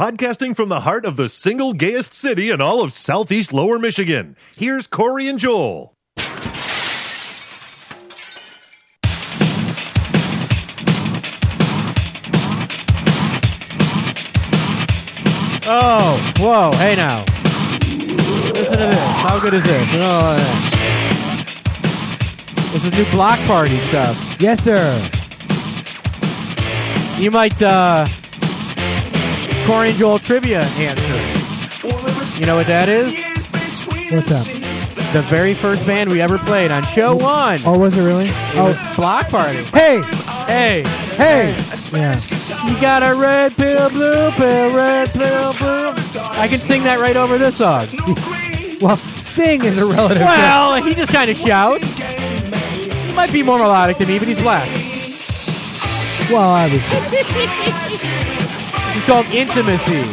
podcasting from the heart of the single gayest city in all of Southeast Lower Michigan. Here's Corey and Joel. Oh, whoa, hey now. Listen to this. How good is this? This is new Block Party stuff. Yes, sir. You might, Corey and Joel trivia answer. You know what that is? What's that? The very first band we ever played on Show 1. Oh, was it really? It was Block Party. Hey! Hey! Hey! Yeah. You got a red pill, blue pill, red pill, blue. I can sing that right over this song. Well, sing is a relative. Well, he just kind of shouts. He might be more melodic than me, but he's black. Well, obviously. It's called Intimacy.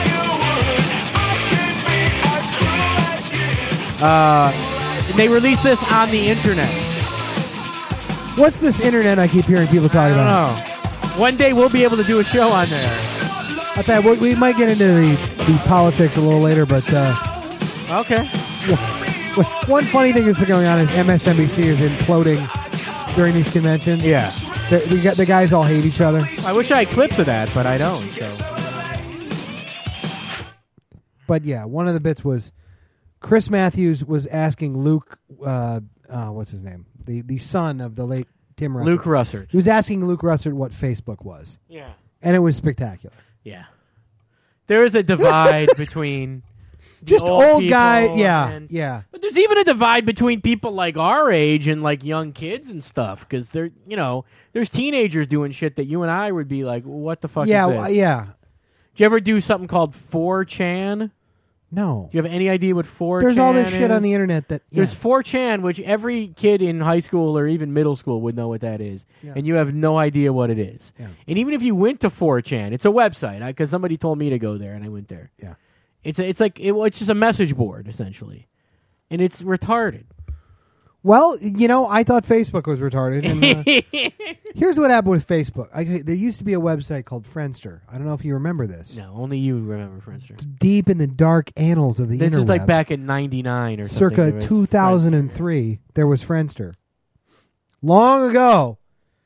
They released this on the internet. What's this internet I keep hearing people talk about? I don't know. One day we'll be able to do a show on there. I'll tell you, we might get into the politics a little later, but Okay. one funny thing that's been going on is MSNBC is imploding during these conventions. Yeah. The guys all hate each other. I wish I had clips of that, but I don't. So. But yeah, one of the bits was Chris Matthews was asking Luke, what's his name? The son of the late Tim Russert. Luke Russert. He was asking Luke Russert what Facebook was. Yeah. And it was spectacular. Yeah. There is a divide between just old guy. Yeah. Yeah. But there's even a divide between people like our age and like young kids and stuff, because they're, there's teenagers doing shit that you and I would be like, what the fuck is this? Yeah. Did you ever do something called 4chan? No. Do you have any idea what 4chan is? There's all this shit on the internet that... Yeah. There's 4chan, which every kid in high school or even middle school would know what that is. Yeah. And you have no idea what it is. Yeah. And even if you went to 4chan, it's a website, because somebody told me to go there, and I went there. Yeah. It's just a message board, essentially. And it's retarded. Well, I thought Facebook was retarded. And, here's what happened with Facebook. There used to be a website called Friendster. I don't know if you remember this. No, only you remember Friendster. Deep in the dark annals of the internet. This is like back in 99 or something. Circa 2003, there was Friendster. Long ago.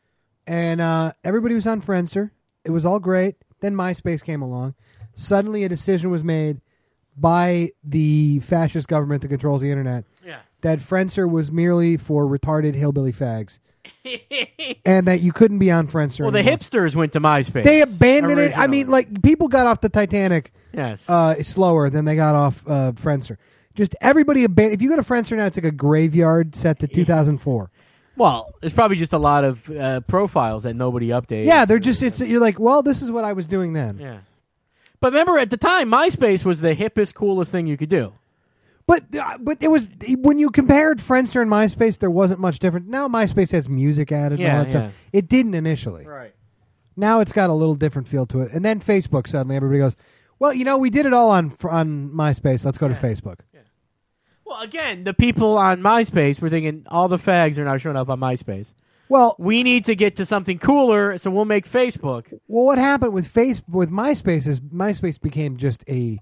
And everybody was on Friendster. It was all great. Then MySpace came along. Suddenly a decision was made by the fascist government that controls the internet. Yeah. That Friendster was merely for retarded hillbilly fags. And that you couldn't be on Friendster Well, anymore. the hipsters went to MySpace. They abandoned it. I originally. mean, like, people got off the Titanic Yes. slower than they got off Friendster. Just everybody abandoned. If you go to Friendster now, it's like a graveyard set to 2004. Well, there's probably just a lot of profiles that nobody updates. Yeah, they're just, you're like, well, this is what I was doing then. Yeah. But remember, at the time, MySpace was the hippest, coolest thing you could do. But it was, when you compared Friendster and MySpace, there wasn't much different. Now MySpace has music added and all that stuff. It didn't initially. Right. Now it's got a little different feel to it. And then Facebook, suddenly everybody goes, well, we did it all on MySpace. Let's go to Facebook. Yeah. Well, again, the people on MySpace were thinking, all the fags are now showing up on MySpace. Well, we need to get to something cooler, so we'll make Facebook. Well, what happened with MySpace is MySpace became just a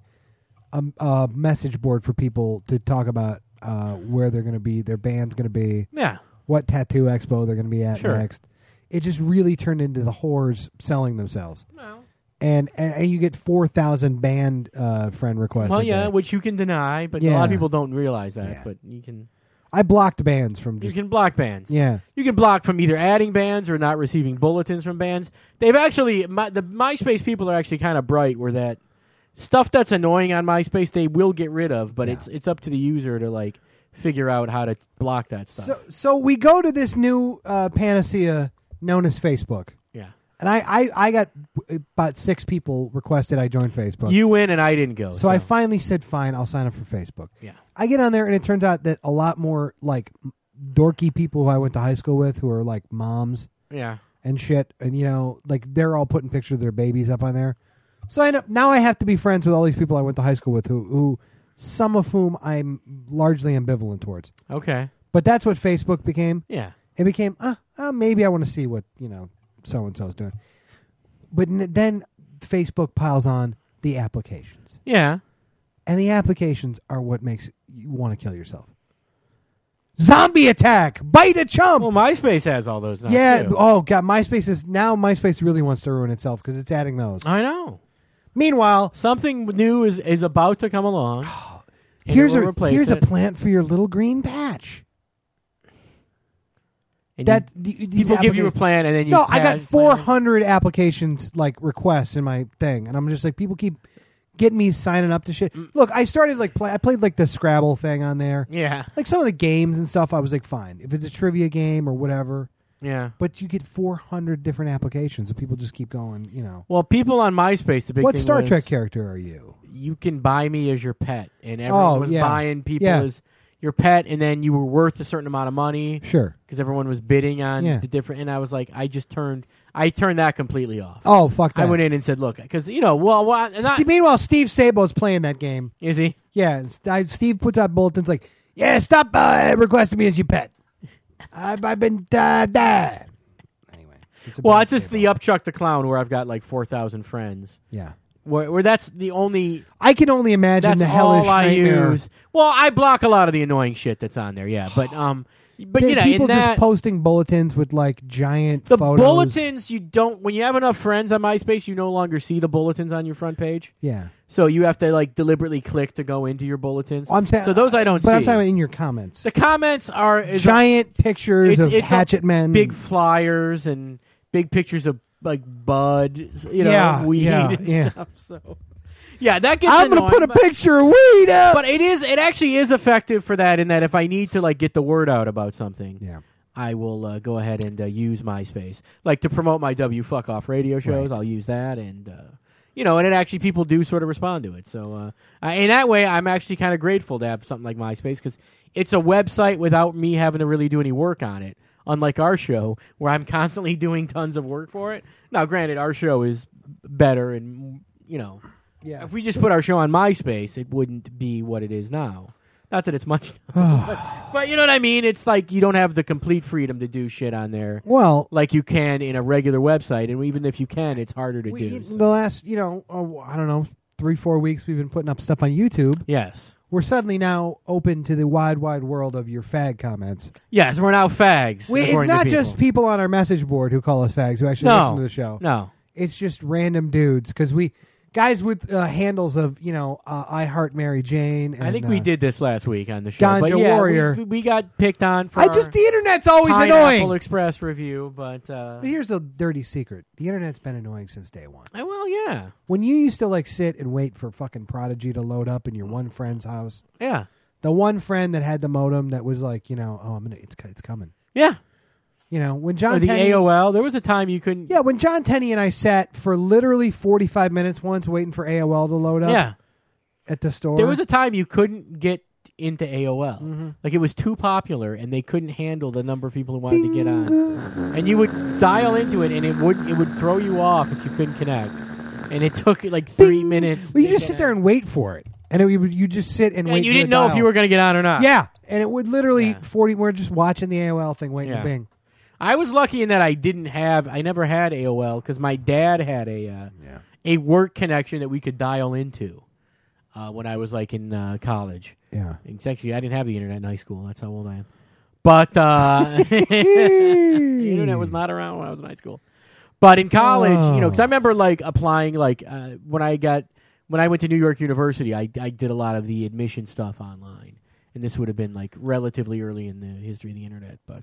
message board for people to talk about where they're going to be, their band's going to be, what tattoo expo they're going to be at next. It just really turned into the whores selling themselves. No. And you get 4,000 band friend requests. Well, yeah, which you can deny, but a lot of people don't realize that. Yeah. But you can. I blocked bands from. You can block bands. Yeah, you can block from either adding bands or not receiving bulletins from bands. They've actually the MySpace people are actually kind of bright, where that stuff that's annoying on MySpace they will get rid of, but it's up to the user to like figure out how to block that stuff. So we go to this new panacea known as Facebook. Yeah. And I got about 6 people requested I join Facebook. You win and I didn't go. So I finally said, fine, I'll sign up for Facebook. Yeah. I get on there and it turns out that a lot more like dorky people who I went to high school with who are like moms. Yeah. And shit. And, like they're all putting pictures of their babies up on there. So now I have to be friends with all these people I went to high school with who some of whom I'm largely ambivalent towards. Okay. But that's what Facebook became. Yeah. It became, maybe I want to see what, so-and-so's doing. But then Facebook piles on the applications. Yeah. And the applications are what makes you want to kill yourself. Zombie attack! Bite a chump! Well, MySpace has all those now, yeah. too. Oh, God. MySpace really wants to ruin itself because it's adding those. I know. Meanwhile, something new is about to come along. Here's a plant for your little green patch. And people give you a plan, and then you. No, I got 400 applications requests in my thing, and I'm just like, people keep getting me signing up to shit. Look, I started I played the Scrabble thing on there. Yeah, some of the games and stuff. I was like, fine, if it's a trivia game or whatever. Yeah, but you get 400 different applications, and people just keep going. Well, people on MySpace, the big what thing Star was, Trek character are you? You can buy me as your pet, and everyone was buying people as your pet, and then you were worth a certain amount of money. Sure, because everyone was bidding on the different. And I was like, I turned that completely off. Oh, fuck that! I went in and said, look, because meanwhile, Steve Sabo's playing that game. Is he? Yeah, Steve puts out bulletins like, yeah, stop requesting me as your pet. I've been anyway. It's just the Upchuck the Clown where I've got 4,000 friends. Yeah. Where that's the only... I can only imagine the hellish nightmare. Use. Well, I block a lot of the annoying shit that's on there, yeah. But people just posting bulletins with giant photos. The bulletins, you don't... When you have enough friends on MySpace, you no longer see the bulletins on your front page. Yeah. So you have to deliberately click to go into your bulletins. I'm saying, so those I don't see. But I'm talking about in your comments. The comments are... Giant pictures of hatchet men. Big flyers and big pictures of bud, weed and stuff. So, that gets. I'm going to put a picture of weed up. But it actually is effective for that. In that, if I need to get the word out about something, I will go ahead and use MySpace, to promote my W Fuck Off radio shows. Right. I'll use that, and and it actually people do sort of respond to it. So in that way, I'm actually kind of grateful to have something like MySpace because it's a website without me having to really do any work on it. Unlike our show, where I'm constantly doing tons of work for it. Now, granted, our show is better, and if we just put our show on MySpace, it wouldn't be what it is now. Not that it's much, but you know what I mean. It's you don't have the complete freedom to do shit on there. Well, like you can in a regular website, and even if you can, it's harder to do. The last, I don't know, 3-4 weeks we've been putting up stuff on YouTube. Yes. We're suddenly now open to the wide world of your fag comments. Yes, we're now fags. It's not just people on our message board who call us fags who actually listen to the show. No. It's just random dudes because guys with handles of, I Heart Mary Jane. And, I think we did this last week on the show. Ganja Warrior. We got picked on for the internet's always Pineapple annoying. Express review, but here's the dirty secret. The internet's been annoying since day one. Well, yeah. When you used to sit and wait for fucking Prodigy to load up in your one friend's house. Yeah. The one friend that had the modem that was it's coming. Yeah. When John or the Tenney, AOL, there was a time you couldn't. Yeah, when John Tenney and I sat for literally 45 minutes once waiting for AOL to load up. Yeah. At the store. There was a time you couldn't get into AOL. Mm-hmm. It was too popular, and they couldn't handle the number of people who wanted to get on. And you would dial into it, and it would throw you off if you couldn't connect. And it took 3 minutes. Well, you just sit there and wait for it. And you just sit and wait. And you didn't know if you were going to get on or not. Yeah, and it would literally 40. We're just watching the AOL thing, waiting to bing. I was lucky in that I never had AOL because my dad had a work connection that we could dial into when I was in college. Yeah, it's actually I didn't have the internet in high school. That's how old I am. But the internet was not around when I was in high school. But in college, because I remember applying when I went to New York University, I did a lot of the admission stuff online, and this would have been relatively early in the history of the internet, but.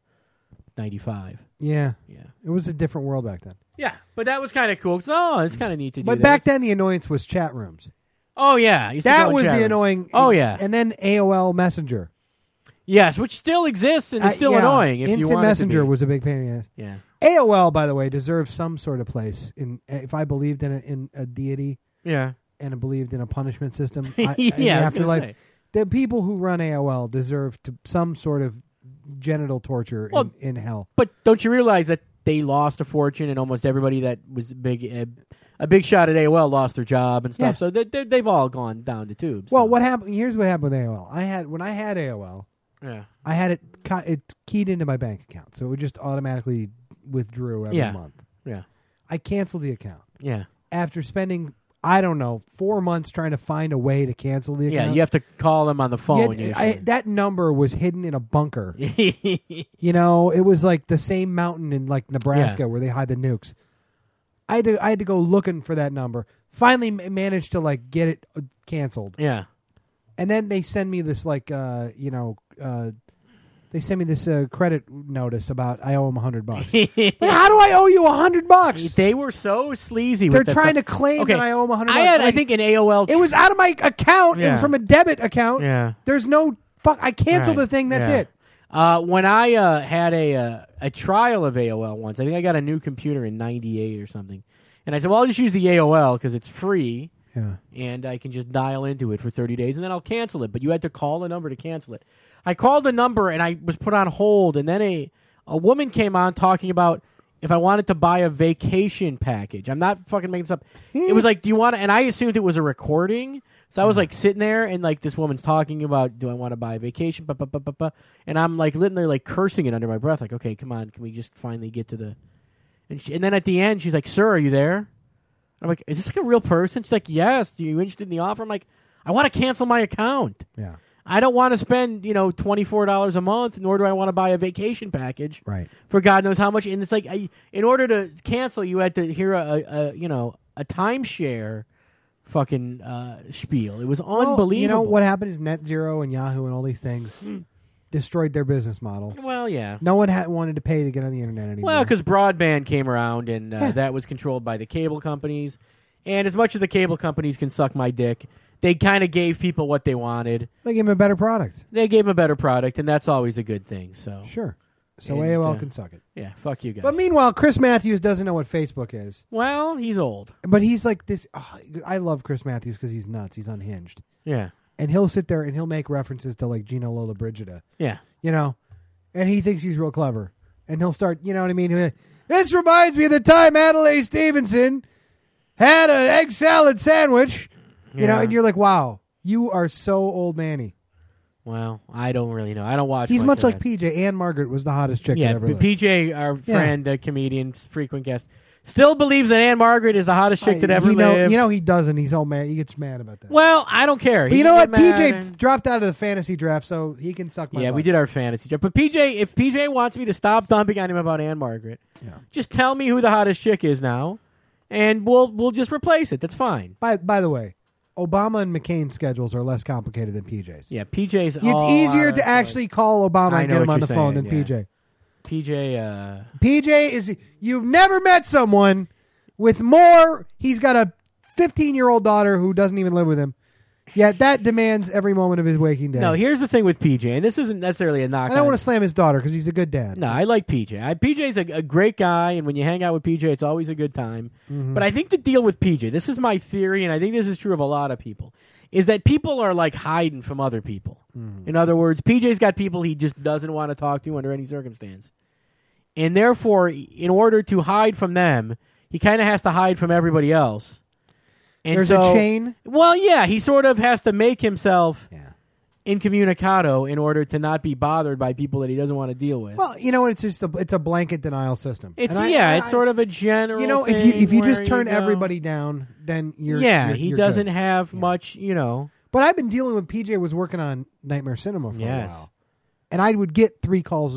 95. Yeah. It was a different world back then. Yeah, but that was kind of cool. It's kind of neat to do. But back then, the annoyance was chat rooms. Oh yeah, that was the annoying. Oh yeah, and then AOL Messenger. Yes, which still exists and is still annoying. If Instant you want Messenger was a big pain in the ass. Yeah. AOL, by the way, deserves some sort of place in. If I believed in a deity. Yeah. And I believed in a punishment system. Afterlife. The people who run AOL deserve some sort of genital torture in hell. But don't you realize that they lost a fortune and almost everybody that was a big shot at AOL lost their job and stuff. Yeah. So they've all gone down the tubes. Well, what happened? Here's what happened with AOL. When I had AOL, I had it keyed into my bank account, so it would just automatically withdrew every month. Yeah. I canceled the account. Yeah. After spending I don't know, 4 months trying to find a way to cancel the account. Yeah, you have to call them on the phone. That number was hidden in a bunker. You know, it was like the same mountain in like Nebraska where they hide the nukes. I had to go looking for that number. Finally managed to like get it canceled. Yeah. And then they send me this like they send me this credit notice about I owe them $100. Like, how do I owe you $100? They were so sleazy. They're with that trying stuff. to claim that I owe them $100. I think an AOL. It was out of my account and from a debit account. Yeah. There's no fuck. I canceled the thing. That's it. When I had a trial of AOL once, I think I got a new computer in '98 or something, and I said, "Well, I'll just use the AOL because it's free." Yeah. And I can just dial into it for 30 days, and then I'll cancel it. But you had to call the number to cancel it. I called the number, and I was put on hold. And then a woman came on talking about if I wanted to buy a vacation package. I'm not fucking making this up. It was like, do you want to? And I assumed it was a recording. So I was like sitting there, and like this woman's talking about, do I want to buy a vacation? And I'm like literally like cursing it under my breath. Like, okay, come on, can we just finally get to the? And then at the end, she's like, "Sir, are you there?" I'm like, is this like a real person? She's like, yes. Are you interested in the offer? I'm like, I want to cancel my account. Yeah. I don't want to spend, $24 a month, nor do I want to buy a vacation package. Right. For God knows how much. And it's like, in order to cancel, you had to hear a timeshare fucking spiel. It was unbelievable. You know what happened is Net Zero and Yahoo and all these things destroyed their business model. Well, yeah. No one wanted to pay to get on the internet anymore. Well, because broadband came around, and that was controlled by the cable companies. And as much as the cable companies can suck my dick, they kind of gave people what they wanted. They gave them a better product. They gave them a better product, and that's always a good thing. So sure. So AOL can suck it. Yeah, fuck you guys. But meanwhile, Chris Matthews doesn't know what Facebook is. Well, he's old. But he's like this. I love Chris Matthews because he's nuts. He's unhinged. Yeah. And he'll sit there and he'll make references to like Gina Lollobrigida. Yeah. And he thinks he's real clever. And he'll start, you know what I mean? This reminds me of the time Adlai Stevenson had an egg salad sandwich. You know, and you're like, wow, you are so old manny. Well, I don't really know. I don't watch. He's much like PJ. Ann Margaret was the hottest chick that ever lived. PJ, our friend, comedian, frequent guest, still believes that Ann Margaret is the hottest chick that ever lived. He doesn't. He's all mad. He gets mad about that. Well, I don't care. But you know what? PJ dropped out of the fantasy draft, so he can suck my butt. We did our fantasy draft. But if PJ wants me to stop dumping on him about Ann Margaret, just tell me who the hottest chick is now, and we'll just replace it. That's fine. By the way, Obama and McCain's schedules are less complicated than PJ's. Yeah, PJ's. It's easier to actually call Obama and get him on the phone than PJ. PJ is. You've never met someone with more. He's got a 15-year-old daughter who doesn't even live with him. Yet that demands every moment of his waking day. No, here's the thing with PJ, and this isn't necessarily a knock. I don't want to slam his daughter because he's a good dad. No, I like PJ. PJ's a great guy, and when you hang out with PJ, it's always a good time. Mm-hmm. But I think the deal with PJ, this is my theory, and I think this is true of a lot of people, is that people are like hiding from other people. Mm-hmm. In other words, PJ's got people he just doesn't want to talk to under any circumstance. And therefore, in order to hide from them, he kind of has to hide from everybody else. And There's a chain? Well, yeah, he sort of has to make himself incommunicado in order to not be bothered by people that he doesn't want to deal with. Well, it's just it's a blanket denial system. It's it's sort of a general thing if you just turn everybody down, then you're he doesn't have much, But I've been dealing with PJ was working on Nightmare Cinema for a while. And I would get 3 calls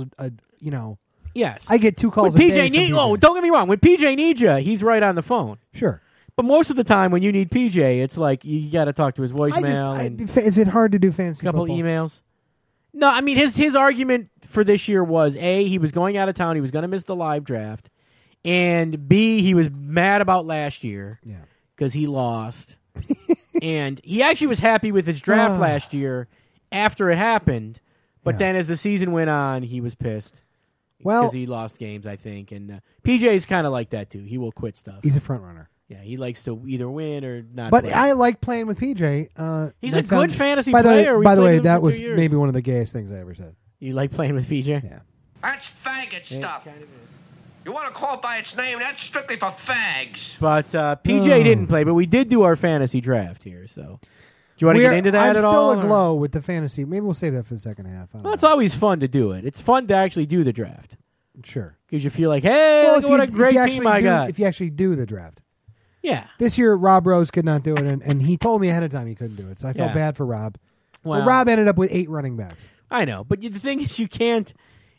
Yes. I get 2 calls when a day. don't get me wrong. When PJ needs you, he's right on the phone. Sure. But most of the time when you need PJ, it's like you got to talk to his voicemail. Is it hard to do fantasy football? A couple football? emails. No, I mean his argument for this year was A, he was going out of town, he was going to miss the live draft, and B, he was mad about last year because he lost. And he actually was happy with his draft last year after it happened, but then as the season went on, he was pissed. Because he lost games, I think. And PJ's kind of like that, too. He will quit stuff. He's a front runner. Yeah, he likes to either win or not But play. I like playing with PJ. He's a good fantasy player. By the way, that was maybe one of the gayest things I ever said. You like playing with PJ? Yeah. That's faggot stuff. Kind of is. You want to call it by its name, that's strictly for fags. But PJ didn't play, but we did do our fantasy draft here, so... Do you want to get into that at all? I'm still aglow with the fantasy. Maybe we'll save that for the second half. Well, it's always fun to do it. It's fun to actually do the draft. Sure. Because you feel like, hey, look what a great team I got. If you actually do the draft. Yeah. This year, Rob Rose could not do it, and he told me ahead of time he couldn't do it, so I felt bad for Rob. Well, but Rob ended up with 8 running backs. I know, but the thing is, you can't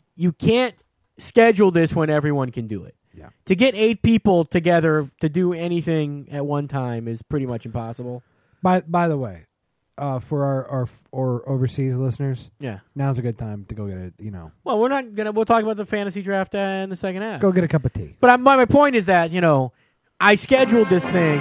schedule this when everyone can do it. Yeah. To get 8 people together to do anything at one time is pretty much impossible. By the way, for our overseas listeners, now's a good time to go get it. Well, we'll talk about the fantasy draft in the second half. Go get a cup of tea. But my point is that I scheduled this thing,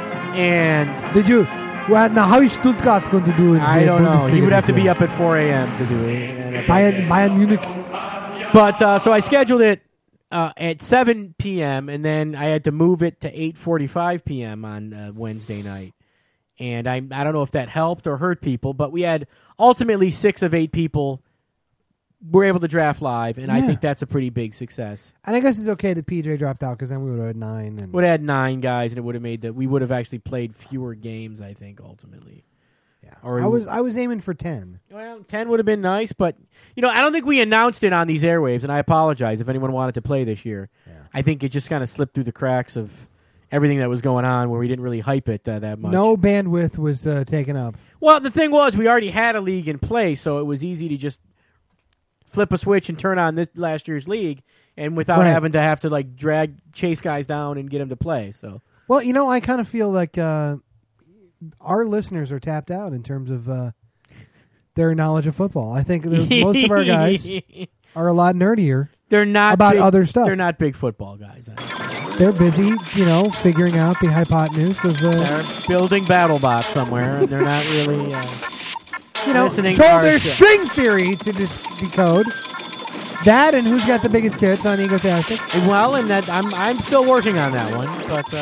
and did you? Well, now how is Stuttgart going to do it? I don't know. He would have to be up at 4 a.m. to do it. Bayern Munich. But so I scheduled it at 7 p.m. and then I had to move it to 8:45 p.m. on Wednesday night. And I don't know if that helped or hurt people, but we had ultimately 6 of 8 people were able to draft live, and I think that's a pretty big success. And I guess it's okay that PJ dropped out because then we would have had 9. And would have had 9 guys, and it would have made we would have actually played fewer games, I think, ultimately. Yeah, or I was aiming for 10. Well, 10 would have been nice, but I don't think we announced it on these airwaves, and I apologize if anyone wanted to play this year. Yeah. I think it just kind of slipped through the cracks of everything that was going on, where we didn't really hype it that much. No bandwidth was taken up. Well, the thing was, we already had a league in place, so it was easy to just flip a switch and turn on this last year's league, and without having to have to chase guys down and get them to play. So, well, I kind of feel like our listeners are tapped out in terms of their knowledge of football. I think most of our guys are a lot nerdier. They're not about big, other stuff. They're not big football guys. They're busy, figuring out the hypotenuse of. They're building BattleBots somewhere, and they're not really. Listening Joel, there's string theory to decode. That and who's got the biggest tits on Egotastic. Well, and that I'm still working on that one, but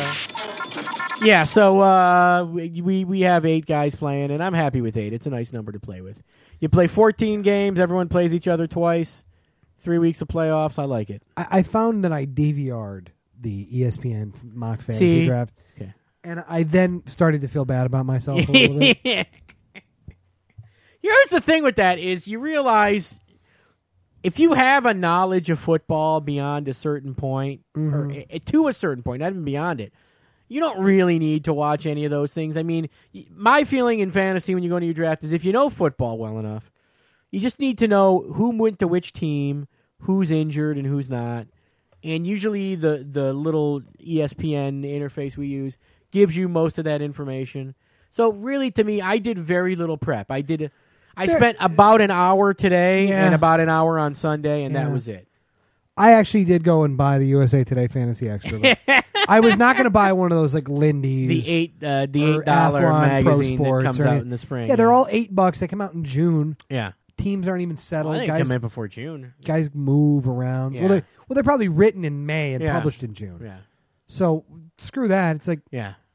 yeah. So we have 8 guys playing, and I'm happy with 8. It's a nice number to play with. You play 14 games. Everyone plays each other twice. 3 weeks of playoffs. I like it. I found that I DVR'd the ESPN mock fantasy draft, and I then started to feel bad about myself a little bit. Here's the thing with that is you realize if you have a knowledge of football beyond a certain point, or to a certain point, not even beyond it, you don't really need to watch any of those things. I mean, my feeling in fantasy when you go into your draft is if you know football well enough, you just need to know who went to which team, who's injured and who's not. And usually the little ESPN interface we use gives you most of that information. So really, to me, I did very little prep. I spent about an hour today and about an hour on Sunday, and that was it. I actually did go and buy the USA Today Fantasy Extra. I was not going to buy one of those like Lindy's, the $8 magazine that comes out in the spring. Yeah, they're all $8. They come out in June. Yeah, teams aren't even settled. Well, they come in before June. Guys move around. Yeah. Well, they're probably written in May and published in June. Yeah. So screw that. It's like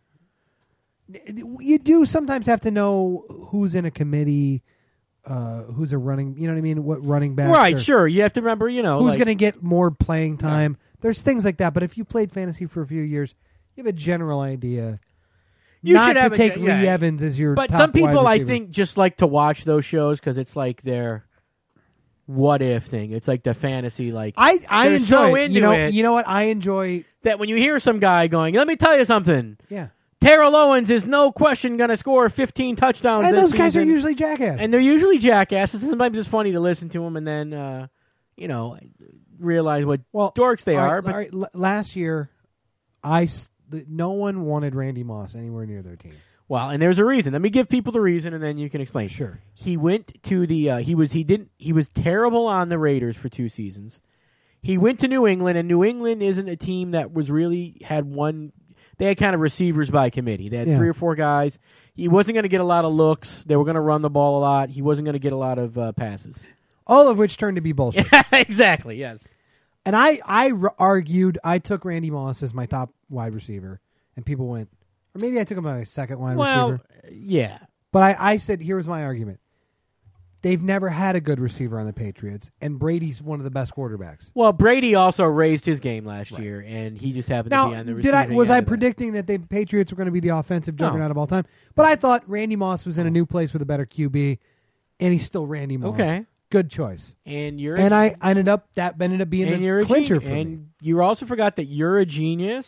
you do sometimes have to know who's in a committee. Who's a running, you know what I mean? What running back? Right, sure. You have to remember, who's going to get more playing time. Yeah. There's things like that. But if you played fantasy for a few years, you have a general idea. You not to take Lee Evans as your. But top some people, wide I receiver. think, just like to watch those shows because it's like their what if thing. It's like the fantasy. Like I enjoy so it. Into it. You know what? I enjoy that when you hear some guy going, "Let me tell you something." Yeah. Terrell Owens is no question going to score 15 touchdowns. And this those guys season. are usually jackasses. And they're usually jackasses. Sometimes it's funny to listen to them and then, realize what dorks they are. But last year, no one wanted Randy Moss anywhere near their team. Well, and there's a reason. Let me give people the reason, and then you can explain. Sure. He went to the. He was terrible on the Raiders for 2 seasons. He went to New England, and New England isn't a team that was really had one. They had kind of receivers by committee. They had 3 or 4 guys. He wasn't going to get a lot of looks. They were going to run the ball a lot. He wasn't going to get a lot of passes. All of which turned to be bullshit. Exactly, yes. And I argued, I took Randy Moss as my top wide receiver, and people went, or maybe I took him as my second wide receiver. Yeah. But I said, here was my argument. They've never had a good receiver on the Patriots, and Brady's one of the best quarterbacks. Well, Brady also raised his game last year, and he just happened to be on the receiving end. Was I predicting that the Patriots were going to be the offensive juggernaut of all time? But I thought Randy Moss was in a new place with a better QB, and he's still Randy Moss. Okay. Good choice. And I ended up being the clincher for me. And you also forgot that you're a genius,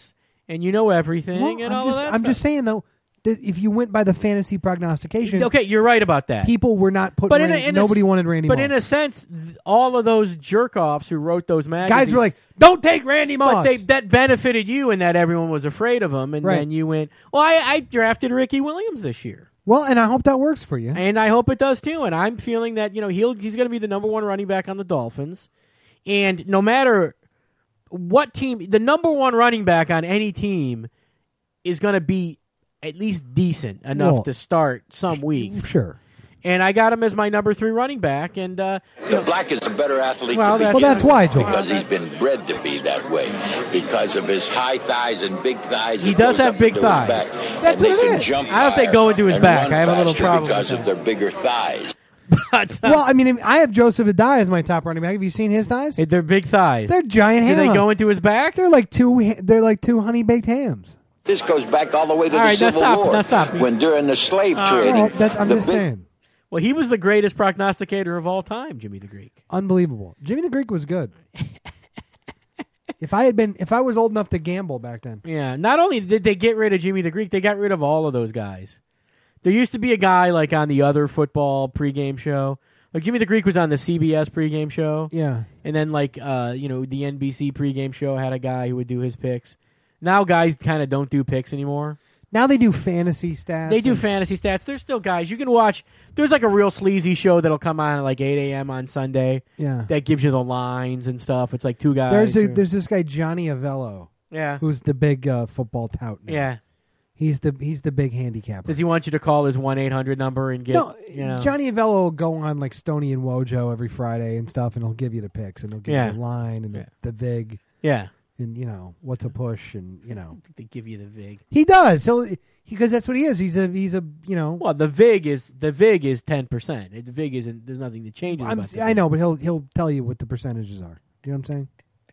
and you know everything and all of that I'm stuff. just saying, though, that if you went by the fantasy prognostication... Okay, you're right about that. People were not putting... Nobody wanted Randy Moss. But in a sense, all of those jerk-offs who wrote those magazines... Guys were like, don't take Randy Moss! But that benefited you in that everyone was afraid of him, and then you went, well, I drafted Ricky Williams this year. Well, and I hope that works for you. And I hope it does, too. And I'm feeling that, he's going to be the number one running back on the Dolphins. And no matter what team, the number one running back on any team is going to be at least decent enough to start some weeks. Sure. And I got him as my number 3 running back. And the black is a better athlete to be. Well, that's why, Joel. Because he's been bred to be that way. Because of his high thighs and big thighs. He does have big thighs. That's what it is. I don't know if they go into his back. I have a little problem because of their bigger thighs. But, well, I mean, I have Joseph Adai as my top running back. Have you seen his thighs? They're big thighs. They're giant hams. Do they go into his back? They're like two honey baked hams. This goes back all the way to the Civil War. Now stop. When during the slave trading. Well, I'm just saying. Well, he was the greatest prognosticator of all time, Jimmy the Greek. Unbelievable. Jimmy the Greek was good. If I was old enough to gamble back then. Yeah. Not only did they get rid of Jimmy the Greek, they got rid of all of those guys. There used to be a guy like on the other football pregame show. Like Jimmy the Greek was on the CBS pregame show. Yeah. And then the NBC pregame show had a guy who would do his picks. Now guys kind of don't do picks anymore. Now they do fantasy stats. They do fantasy stats. There's still guys you can watch. There's like a real sleazy show that'll come on at like 8 a.m. on Sunday. Yeah. That gives you the lines and stuff. It's like 2 guys. There's this guy Johnny Avello. Yeah. Who's the big football tout now. Yeah. He's the big handicapper. Does he want you to call his 1-800 number and get? No, Johnny Avello will go on like Stoney and Wojo every Friday and stuff, and he'll give you the picks and he'll give you the line and the vig. Yeah. And what's a push and they give you the vig. He does. Because that's what he is. He's a Well, the vig is 10%. The vig isn't. There's nothing that changes. I know, but he'll tell you what the percentages are. Do you know what I'm saying?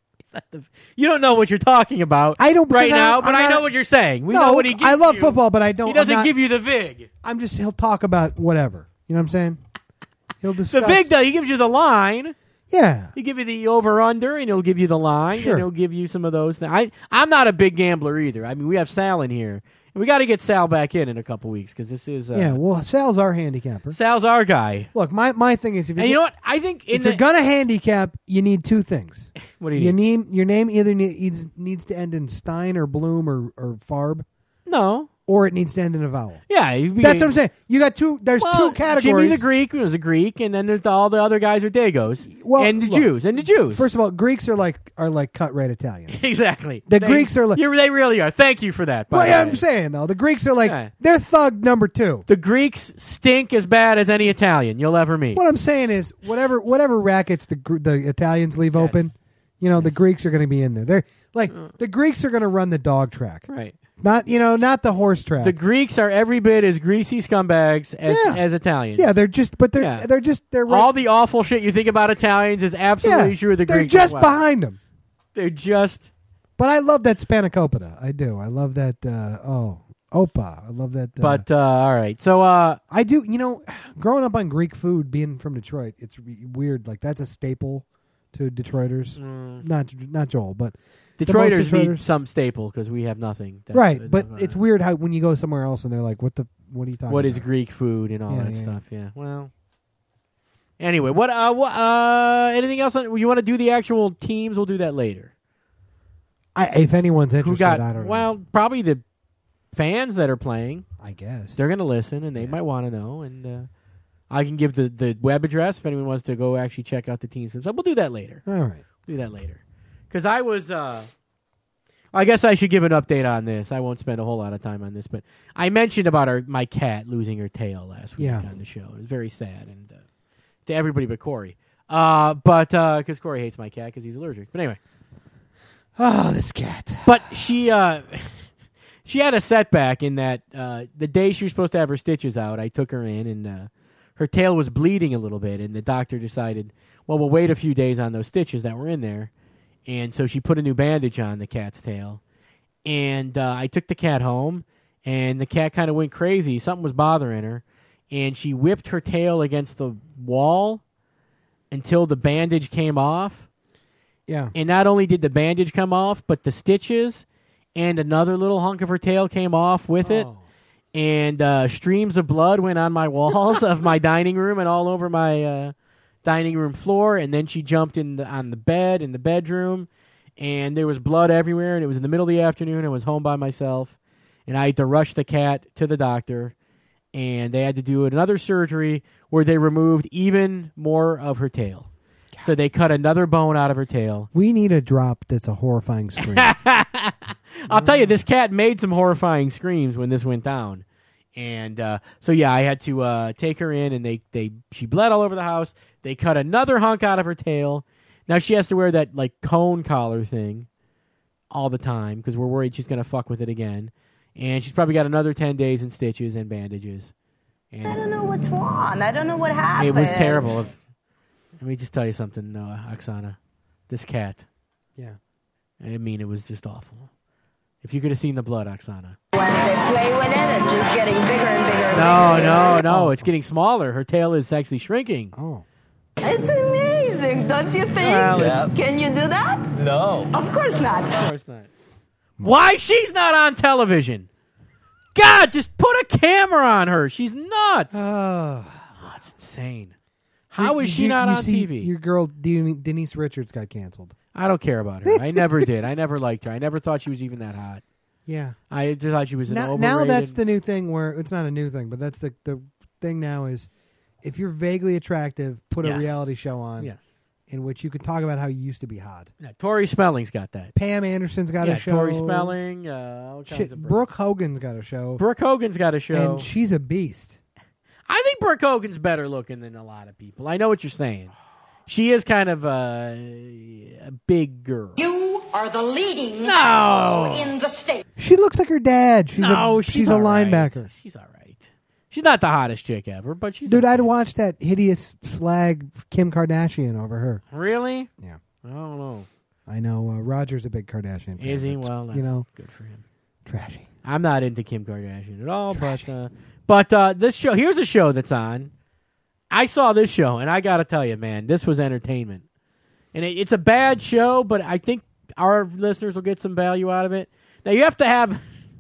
You don't know what you're talking about. I don't right now, but I know what you're saying. We know what he gives I love you. football, but I don't. He doesn't give you the vig. He'll talk about whatever. You know what I'm saying? He'll discuss. The vig, though, he gives you the line. Yeah. He'll give you the over-under, and he'll give you the line, sure. and he'll give you some of those things. I'm not a big gambler either. I mean, we have Sal in here. And we got to get Sal back in a couple weeks because this is... yeah, well, Sal's our handicapper. Sal's our guy. Look, my thing is... you know what? I think... If you're going to handicap, you need 2 things. What do you need? Your name either needs to end in Stein or Bloom or Farb. No. Or it needs to end in a vowel. Yeah. That's what I'm saying. You got 2... There's 2 categories. Jimmy the Greek was a Greek, and then there's all the other guys are Dagos. Well, and the Jews. And the Jews. First of all, Greeks are like cut right Italian. Exactly. Greeks are like... They really are. Thank you for that, by the way. I'm saying, though. The Greeks are like... They're thug number 2. The Greeks stink as bad as any Italian you'll ever meet. What I'm saying is, whatever rackets the Italians leave open, the Greeks are going to be in there. They're like the Greeks are going to run the dog track. Right. Not the horse track. The Greeks are every bit as greasy scumbags as Italians. Yeah, they're all the awful shit you think about Italians is absolutely true of the Greeks. They're just behind them. They're just. But I love that Spanakopita. I do. I love that. Opa. I love that. But all right, so I do. Growing up on Greek food, being from Detroit, it's weird. Like that's a staple to Detroiters. Not Joel, but. Detroiters need some staple because we have nothing. Right, but it's weird how when you go somewhere else and they're like, what are you talking about? What is Greek food and all that stuff, yeah. Well, anyway, what anything else? You want to do the actual teams? We'll do that later. If anyone's interested, I don't know. Well, probably the fans that are playing. I guess. They're going to listen and they might want to know. And I can give the web address if anyone wants to go actually check out the teams. So we'll do that later. All right. We'll do that later. Because I was, I guess I should give an update on this. I won't spend a whole lot of time on this, but I mentioned about my cat losing her tail last week on the show. It was very sad, and to everybody but Corey. But because Corey hates my cat because he's allergic. But anyway, this cat. But she she had a setback in that the day she was supposed to have her stitches out, I took her in, and her tail was bleeding a little bit, and the doctor decided, well, we'll wait a few days on those stitches that were in there. And so she put a new bandage on the cat's tail. And I took the cat home, and the cat kind of went crazy. Something was bothering her. And she whipped her tail against the wall until the bandage came off. Yeah. And not only did the bandage come off, but the stitches and another little hunk of her tail came off with it. And streams of blood went on my walls of my dining room and all over my dining room floor. And then she jumped on the bed in the bedroom, and there was blood everywhere. And it was in the middle of the afternoon. I was home by myself, and I had to rush the cat to the doctor. And they had to do another surgery where they removed even more of her tail. God. So they cut another bone out of her tail. We need a drop that's a horrifying scream. I'll tell you, this cat made some horrifying screams when this went down. And so, yeah, I had to take her in, and she bled all over the house. They cut another hunk out of her tail. Now she has to wear that like cone collar thing all the time because we're worried she's going to fuck with it again. And she's probably got another 10 days in stitches and bandages. And I don't know what's wrong. I don't know what happened. It was terrible. Let me just tell you something, Oksana. This cat. Yeah. I mean, it was just awful. If you could have seen the blood, Oksana. When they play with it, it's just getting bigger and bigger and bigger. No. It's getting smaller. Her tail is actually shrinking. Oh. It's amazing, don't you think? Well, Can you do that? No. Of course not. Of course not. Why she's not on television? God, just put a camera on her. She's nuts. Oh, it's insane. How is she not on TV? Your girl, Denise Richards, got canceled. I don't care about her. I never did. I never liked her. I never thought she was even that hot. Yeah. I just thought she was overrated. Now that's the new thing where it's not a new thing, but that's the thing now is if you're vaguely attractive, put a reality show on in which you can talk about how you used to be hot. Yeah, Tori Spelling's got that. Pam Anderson's got a show. Tori Spelling. All kinds of Brooke Hogan's got a show. Brooke Hogan's got a show. And she's a beast. I think Brooke Hogan's better looking than a lot of people. I know what you're saying. She is kind of a big girl. You are the leading in the state. She looks like her dad. She's she's a right. linebacker. She's all right. She's not the hottest chick ever, but she's... Dude, I'd watch that hideous slag Kim Kardashian over her. Really? Yeah. I don't know. I know. Roger's a big Kardashian fan. Is he? Well, that's good for him. Trashy. I'm not into Kim Kardashian at all, but this show... Here's a show that's on. I saw this show, and I got to tell you, man, this was entertainment. And it's a bad show, but I think our listeners will get some value out of it. Now, you have to have...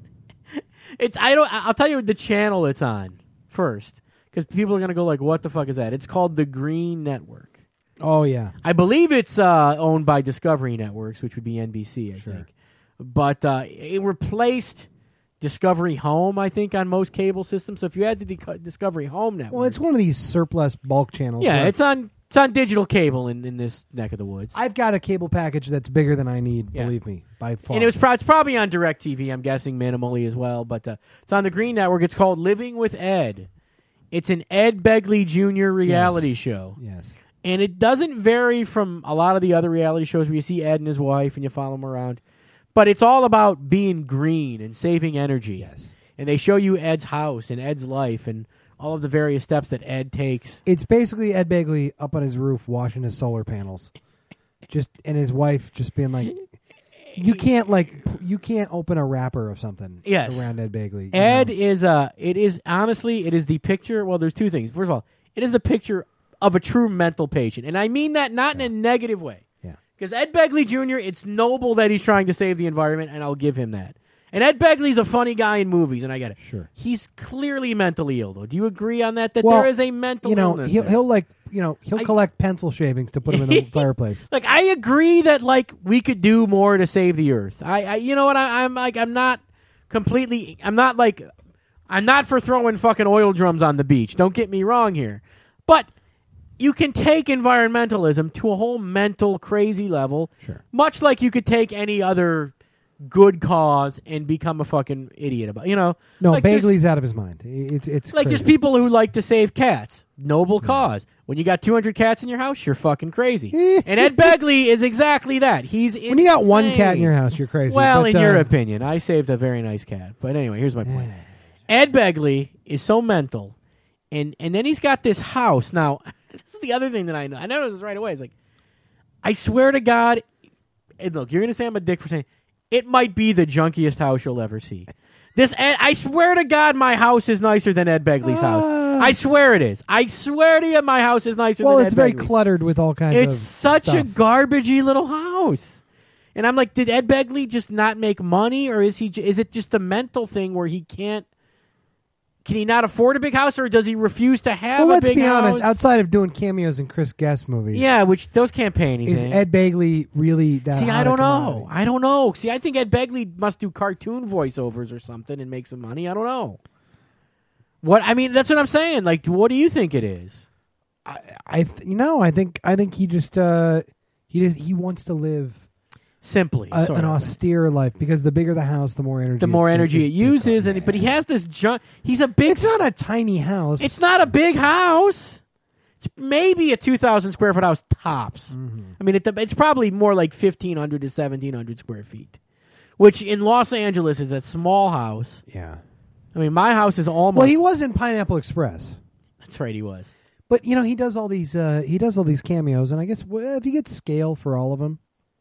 I'll tell you the channel it's on first, because people are going to go like, what the fuck is that? It's called The Green Network. Oh, yeah. I believe it's owned by Discovery Networks, which would be NBC, I think. But it replaced Discovery Home, I think, on most cable systems. So if you had the Discovery Home network... Well, it's one of these surplus bulk channels. Yeah, it's on digital cable in this neck of the woods. I've got a cable package that's bigger than I need, believe me, by far. And it's probably on DirecTV, I'm guessing, minimally as well. But it's on the Green Network. It's called Living with Ed. It's an Ed Begley Jr. reality show. Yes. And it doesn't vary from a lot of the other reality shows where you see Ed and his wife and you follow him around. But it's all about being green and saving energy. Yes. And they show you Ed's house and Ed's life and all of the various steps that Ed takes. It's basically Ed Begley up on his roof washing his solar panels. And his wife just being like, you can't open a wrapper of something around Ed Begley. Ed is the picture. Well, there's two things. First of all, it is the picture of a true mental patient. And I mean that not in a negative way. Yeah. Because Ed Begley Jr., it's noble that he's trying to save the environment, and I'll give him that. And Ed Begley's a funny guy in movies, and I get it. Sure. He's clearly mentally ill, though. Do you agree on that? That there is a mental illness? He'll collect pencil shavings to put them in the fireplace. Like, I agree that we could do more to save the earth. I'm not for throwing fucking oil drums on the beach. Don't get me wrong here, but you can take environmentalism to a whole mental crazy level. Sure. Much like you could take any other good cause and become a fucking idiot about, No, like Begley's out of his mind. It's like there's people who like to save cats. Noble cause. When you got 200 cats in your house, you're fucking crazy. And Ed Begley is exactly that. He's insane. When you got one cat in your house, you're crazy. Well, in your opinion, I saved a very nice cat. But anyway, here's my point. Ed Begley is so mental, and then he's got this house. Now, this is the other thing that I know. I noticed this right away. It's like, I swear to God, and look, you're going to say I'm a dick for saying it might be the junkiest house you'll ever see. I swear to God, my house is nicer than Ed Begley's house. I swear it is. I swear to you, my house is nicer than Ed Begley's. Well, it's very cluttered with all kinds of It's such stuff. a garbagey little house. And I'm like, did Ed Begley just not make money, or is it just a mental thing where he can't? Can he not afford a big house, or does he refuse to have a big house? Let's be honest. Outside of doing cameos in Chris Guest movies, yeah, which those can't pay anything. Is Ed Begley really that? See, I don't know. See, I think Ed Begley must do cartoon voiceovers or something and make some money. I don't know. That's what I'm saying. Like, what do you think it is? I think he just he wants to live simply an austere life, because the bigger the house, the more energy it uses. But he has this he's a big. It's not a tiny house. It's not a big house. It's maybe a 2,000 square foot house tops. Mm-hmm. I mean, it's probably more like 1,500 to 1,700 square feet, which in Los Angeles is a small house. Yeah. I mean, my house is almost. Well, he was in Pineapple Express. That's right, he was. But he does all these cameos, and I guess if he gets scale for all of them,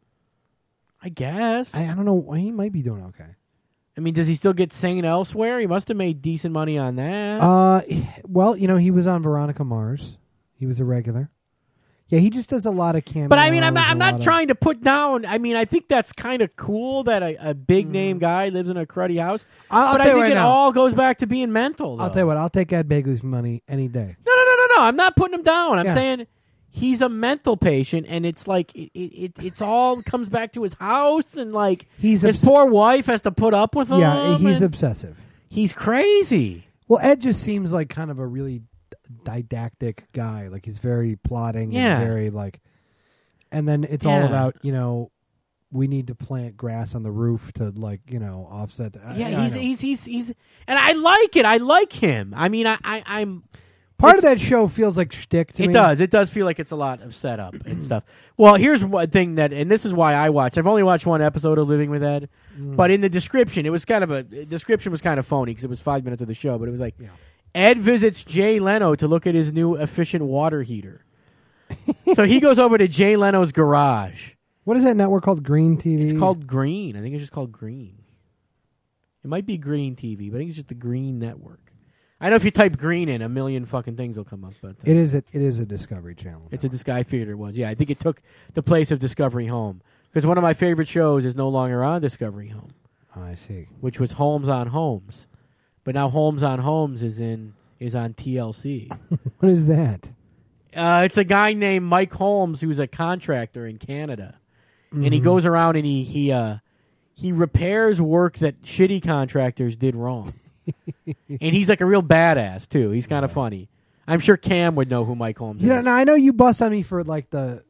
I guess. I don't know. He might be doing okay. I mean, does he still get Sane Elsewhere? He must have made decent money on that. Well, he was on Veronica Mars. He was a regular. Yeah, he just does a lot of cameos. But I mean, I'm not trying to put down. I mean, I think that's kind of cool that a big name guy lives in a cruddy house. I'll but tell I think you right it now, all goes back to being mental. Though. I'll tell you what. I'll take Ed Begley's money any day. No. I'm not putting him down. I'm saying he's a mental patient, and it's like it's all comes back to his house, and like his poor wife has to put up with him. Yeah, he's obsessive. He's crazy. Well, Ed just seems like kind of a really didactic guy. Like, he's very plotting and very like, and then it's all about we need to plant grass on the roof to offset that. He's and I like it. I like him. I mean, I'm part of that show feels like shtick to me. It does feel like it's a lot of setup and stuff. Well, here's one thing and this is why I watched. I've only watched one episode of Living with Ed, but in the description, it was kind of phony because it was 5 minutes of the show, but it was like, Ed visits Jay Leno to look at his new efficient water heater. So he goes over to Jay Leno's garage. What is that network called? Green TV? It's called Green. I think it's just called Green. It might be Green TV, but I think it's just the Green Network. I know if you type Green in, a million fucking things will come up. But it is a Discovery Channel. It's a Discovery Theater was. Yeah, I think it took the place of Discovery Home, because one of my favorite shows is no longer on Discovery Home. Oh, I see. Which was Holmes on Holmes, but now Holmes on Holmes is on TLC. What is that? It's a guy named Mike Holmes who's a contractor in Canada, and he goes around and he repairs work that shitty contractors did wrong. And he's like a real badass too. He's kind of funny. I'm sure Cam would know who Mike Holmes is. Now I know you bust on me for like the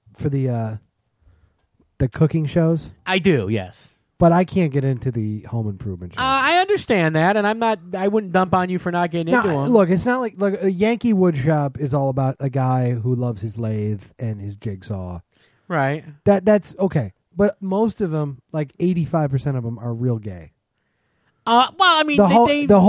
cooking shows. I do, yes. But I can't get into the home improvement shows. I understand that, and I wouldn't dump on you for not getting into them. Look, it's not like a Yankee Woodshop is all about a guy who loves his lathe and his jigsaw. Right. That's okay. But most of them, like 85% of them, are real gay. Well, I mean, the whole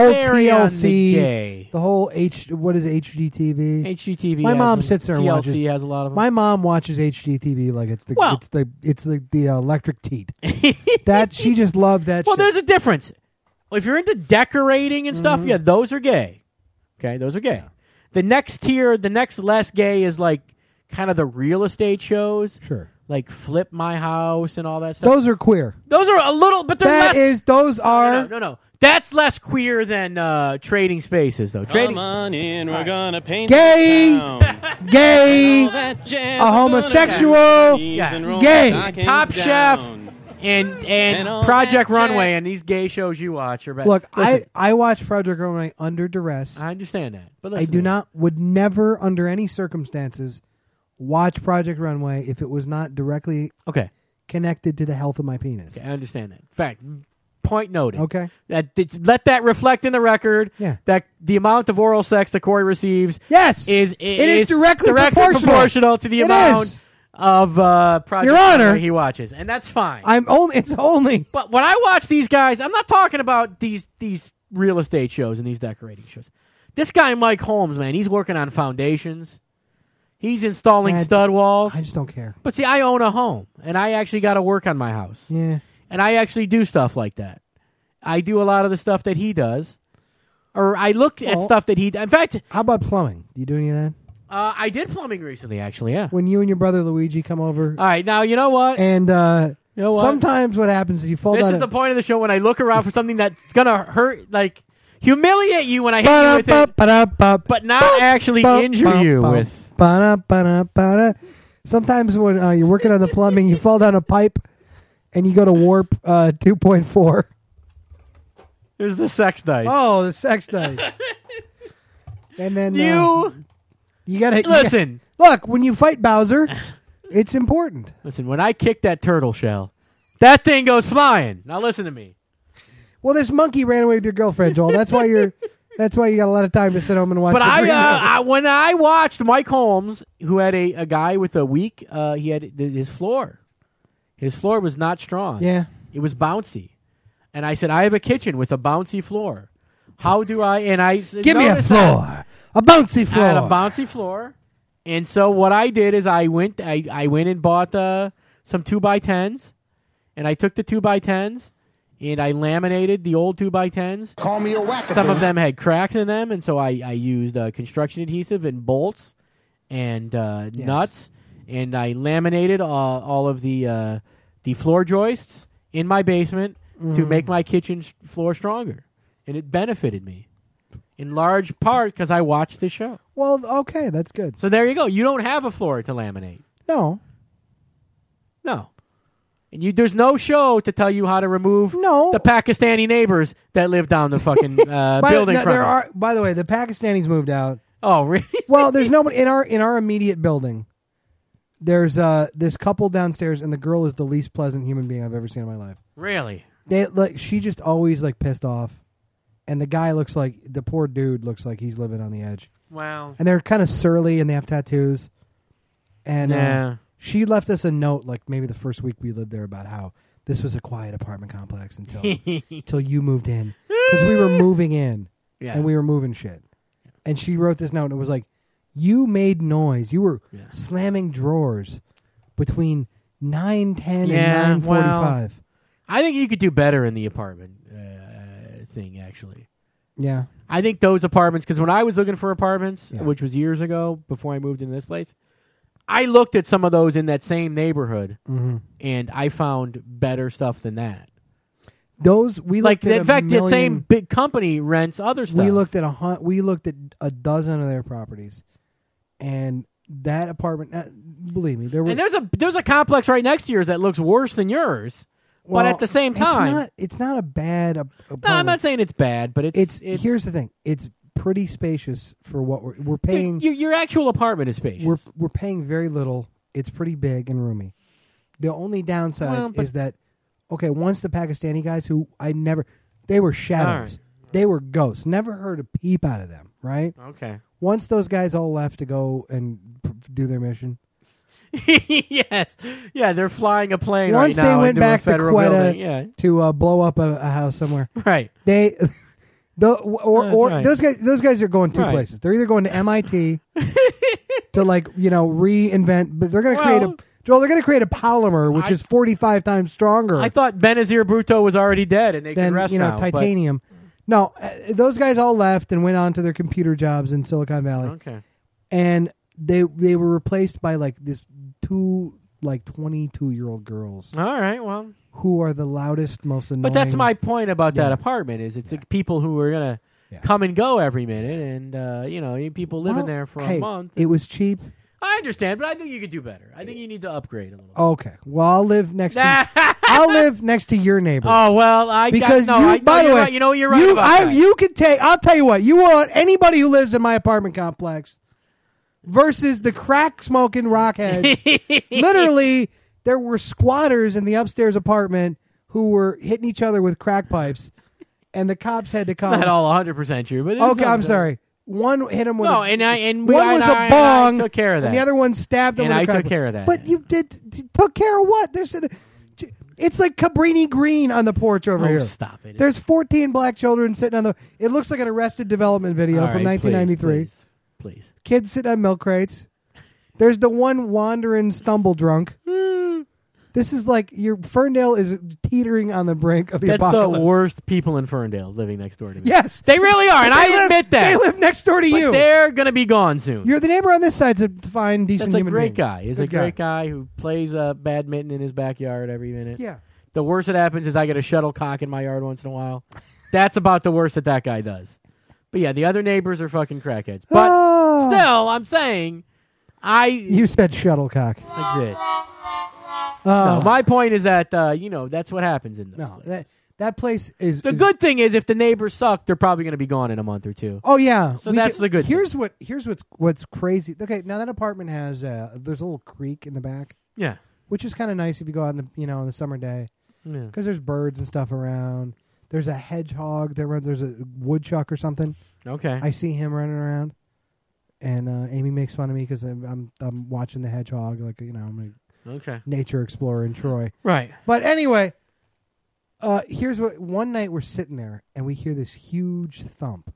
TLC, the whole what is HGTV? HGTV. My mom sits there and watches. TLC has a lot of them. My mom watches HGTV like it's the electric teat. That she just loves that. Well, shit. there's a difference. If you're into decorating and stuff, yeah, those are gay. Okay, those are gay. The next tier, the next less gay is like kind of the real estate shows. Sure. Like Flip My House and all that stuff. Those are queer. Those are a little, but they're less. No. That's less queer than Trading Spaces, though. Come on in, we're gonna paint gay, gay, a homosexual, gay, Top Chef, and Project Runway, and these gay shows you watch are better. Look, I watch Project Runway under duress. I understand that, but would never, under any circumstances, watch Project Runway if it was not directly connected to the health of my penis. Okay, I understand that. In fact, point noted. Okay. Let that reflect in the record that the amount of oral sex that Corey receives is directly proportional to the amount of Project Runway he watches. And that's fine. It's only. But when I watch these guys, I'm not talking about these real estate shows and these decorating shows. This guy, Mike Holmes, man, he's working on foundations. He's installing stud walls. I just don't care. But see, I own a home, and I actually got to work on my house. Yeah. And I actually do stuff like that. I do a lot of the stuff that he does. Or I look at stuff that he... In fact... How about plumbing? Do you do any of that? I did plumbing recently, actually, yeah. When you and your brother Luigi come over... All right, now, you know what? And You know what? Sometimes what happens is you fall This down. is the point of the show when I look around for something that's gonna hurt, like humiliate you when I hit you with it, but not actually injure you with. Sometimes when you're working on the plumbing, you fall down a pipe, and you go to warp 2.4. There's the sex dice. Oh, the sex dice. And then you gotta listen. Look, when you fight Bowser, it's important. Listen, when I kick that turtle shell, that thing goes flying. Now listen to me. Well, this monkey ran away with your girlfriend, Joel. That's why you got a lot of time to sit home and watch. But when I watched Mike Holmes, who had a guy with a weak, he had his floor. His floor was not strong. Yeah, it was bouncy, and I said, I have a kitchen with a bouncy floor. How do I? And I give me a floor, a bouncy floor. I had a bouncy floor, and so what I did is I went and bought some 2x10s, and I took the 2x10s. And I laminated the old 2x10s. Call me a wackadoo. Some of them had cracks in them, and so I used construction adhesive and bolts and nuts, and I laminated all of the floor joists in my basement to make my kitchen floor stronger, and it benefited me in large part because I watched the show. Well, okay, that's good. So there you go. You don't have a floor to laminate. No. And there's no show to tell you how to remove the Pakistani neighbors that live down the fucking building from it. By the way, the Pakistanis moved out. Oh, really? Well, there's nobody in our immediate building. There's this couple downstairs, and the girl is the least pleasant human being I've ever seen in my life. Really? She just always pissed off, and the guy the poor dude looks like he's living on the edge. Wow. And they're kind of surly, and they have tattoos. And she left us a note, maybe the first week we lived there, about how this was a quiet apartment complex until you moved in. Because we were moving in, and we were moving shit. And she wrote this note, and it was like, you made noise. You were slamming drawers between 9:10 and 9:45. Well, I think you could do better in the apartment thing, actually. Yeah. I think those apartments, because when I was looking for apartments, which was years ago, before I moved into this place, I looked at some of those in that same neighborhood, and I found better stuff than that. The same big company rents other stuff. We looked at a dozen of their properties, and that apartment. Believe me, there were. And there's a complex right next to yours that looks worse than yours. Well, but at the same time, it's not a bad. Apartment. No, I'm not saying it's bad, but it's here's the thing: it's pretty spacious for what we're paying. Your actual apartment is spacious. We're paying very little. It's pretty big and roomy. The only downside is that, once the Pakistani guys they were shadows. Right. They were ghosts. Never heard a peep out of them, right? Okay. Once those guys all left to go and do their mission. Yes. Yeah, they're flying a plane Once right now. Once they went back to Quetta to blow up a house somewhere. Right. They... Those guys are going two places. They're either going to MIT to reinvent, but they're going to create they're going to create a polymer which is 45 times stronger. I thought Benazir Bhutto was already dead and they can rest now. Titanium. No, those guys all left and went on to their computer jobs in Silicon Valley. Okay. And they were replaced by this two 22-year-old girls. All right, well, who are the loudest, most annoying. But that's my point about that apartment is it's people who are going to come and go every minute, and people living there for a month. It was cheap. I understand, but I think you could do better. I think you need to upgrade a little. Okay, well, I'll live next to your neighbors. Oh well, by the way, you're right about that. You could take. I'll tell you what. You want anybody who lives in my apartment complex versus the crack smoking rockheads. Literally, there were squatters in the upstairs apartment who were hitting each other with crack pipes, and the cops had to come. It's not all 100% true, but okay, I'm sorry. One hit him with one was a bong. I took care of that, and the other one stabbed him. And with I took care of that. But you took care of what? It's like Cabrini Green on the porch over here. Stop it! There's 14 black children sitting on the. It looks like an Arrested Development video from 1993. Please. Kids sitting on milk crates. There's the one wandering stumble drunk. This is like your Ferndale is teetering on the brink of the apocalypse. That's the worst people in Ferndale living next door to me. Yes. They really are, and I admit that. They live next door to but you. They're going to be gone soon. You're the neighbor on this side's a fine, decent That's a human great being. guy. He's a great guy who plays badminton in his backyard every minute. Yeah. The worst that happens is I get a shuttlecock in my yard once in a while. That's about the worst that guy does. But yeah, the other neighbors are fucking crackheads. But still, I'm saying, You said shuttlecock. I did. No, my point is that that's what happens in them. No, that place is the good thing is if the neighbors suck, they're probably going to be gone in a month or two. Oh yeah, so that's the good. Here's what's crazy. Okay, now that apartment has there's a little creek in the back. Yeah, which is kind of nice if you go out in the on the summer day because there's birds and stuff around. There's a hedgehog that runs. There's a woodchuck or something. Okay, I see him running around, and Amy makes fun of me because I'm watching the hedgehog like I'm a nature explorer in Troy. Right. But anyway, here's what. One night we're sitting there and we hear this huge thump,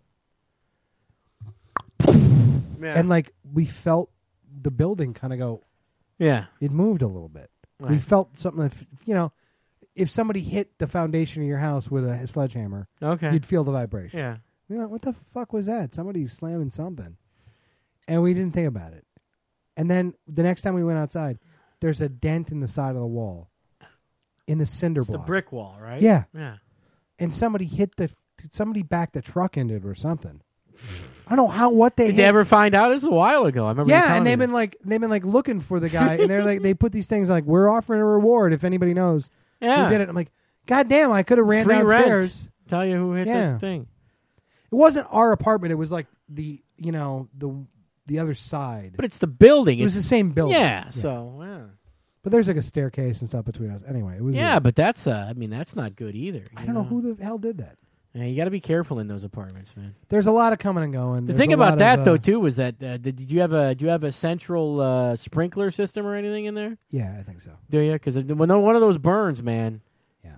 and like we felt the building kind of go. Yeah, it moved a little bit. Right. We felt something. If somebody hit the foundation of your house with a sledgehammer, you'd feel the vibration. Yeah. What the fuck was that? Somebody's slamming something. And we didn't think about it. And then the next time we went outside, there's a dent in the side of the wall. In the cinder block. The brick wall, right? Yeah. Yeah. And somebody backed the truck into it or something. I don't know what they did. They ever find out? This was a while ago. I remember. Yeah, and they've been looking for the guy, and they're like they put these things like we're offering a reward if anybody knows who did it. I'm like, God damn, I could have ran free downstairs. Rent. Tell you who hit the thing. It wasn't our apartment. It was like the other side. But it's the building. It was the same building. Yeah. So yeah. But there's like a staircase and stuff between us. Anyway, it was yeah, weird. but that's that's not good either. I don't know who the hell did that. Yeah, you got to be careful in those apartments, man. There's a lot of coming and going. The thing about that though too was that do you have a central sprinkler system or anything in there? Yeah, I think so. Do you? Because when one of those burns, man. Yeah.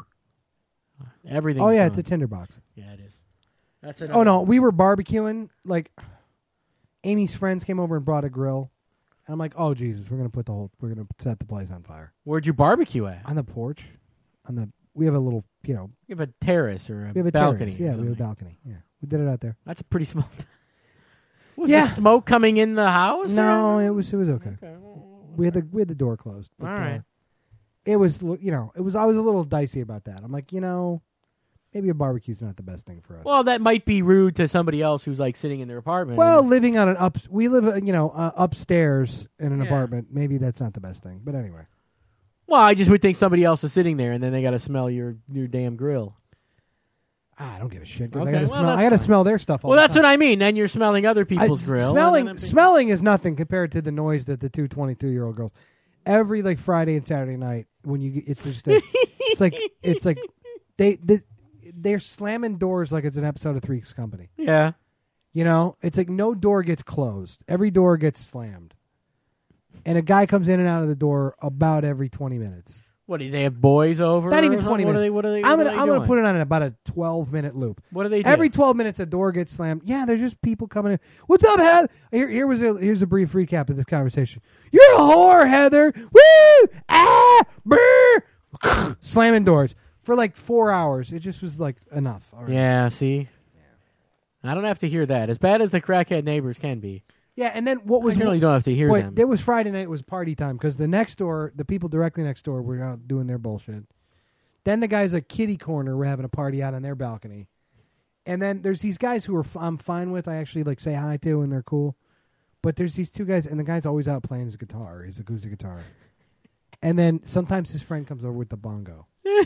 Everything. Oh yeah, it's a tinderbox. Yeah, it is. That's it. Oh no, we were barbecuing. Like, Amy's friends came over and brought a grill, and I'm like, oh Jesus, we're gonna set the place on fire. Where'd you barbecue at? On the porch. We have a little, You have a terrace or we have a balcony. Terrace. Yeah, we have a balcony. Yeah, we did it out there. That's a pretty small. Was the smoke coming in the house? No, it was okay. We had the door closed. But, all right. It was I was a little dicey about that. I'm like, maybe a barbecue's not the best thing for us. Well, that might be rude to somebody else who's like sitting in their apartment. Well, living on we live upstairs in an apartment. Maybe that's not the best thing. But anyway. Well, I just would think somebody else is sitting there, and then they got to smell your damn grill. I don't give a shit because I got to smell their stuff. All the that's time. what I mean. Then you're smelling other people's grill. Smelling is nothing compared to the noise that the two 22-year-old girls. Every Friday and Saturday night when it's just it's like they're slamming doors like it's an episode of Three's Company. Yeah, it's like no door gets closed. Every door gets slammed. And a guy comes in and out of the door about every 20 minutes. What do they have boys over? Not even 20 minutes. What are they? I'm gonna put it on about a 12-minute loop. What do they do? Every 12 minutes, a door gets slammed. Yeah, they're just people coming in. What's up, Heather? Here's a brief recap of this conversation. You're a whore, Heather. Woo! Ah! Brr! Slamming doors for 4 hours. It just was enough. Already. Yeah. See. Yeah. I don't have to hear that. As bad as the crackhead neighbors can be. Yeah, and then what was... I really don't have to hear them. There was Friday night, it was party time, because the people directly next door were out doing their bullshit. Then the guys at Kitty Corner were having a party out on their balcony. And then there's these guys who I'm fine with, I actually say hi to, and they're cool. But there's these two guys, and the guy's always out playing his guitar, his acoustic guitar. And then sometimes his friend comes over with the bongo.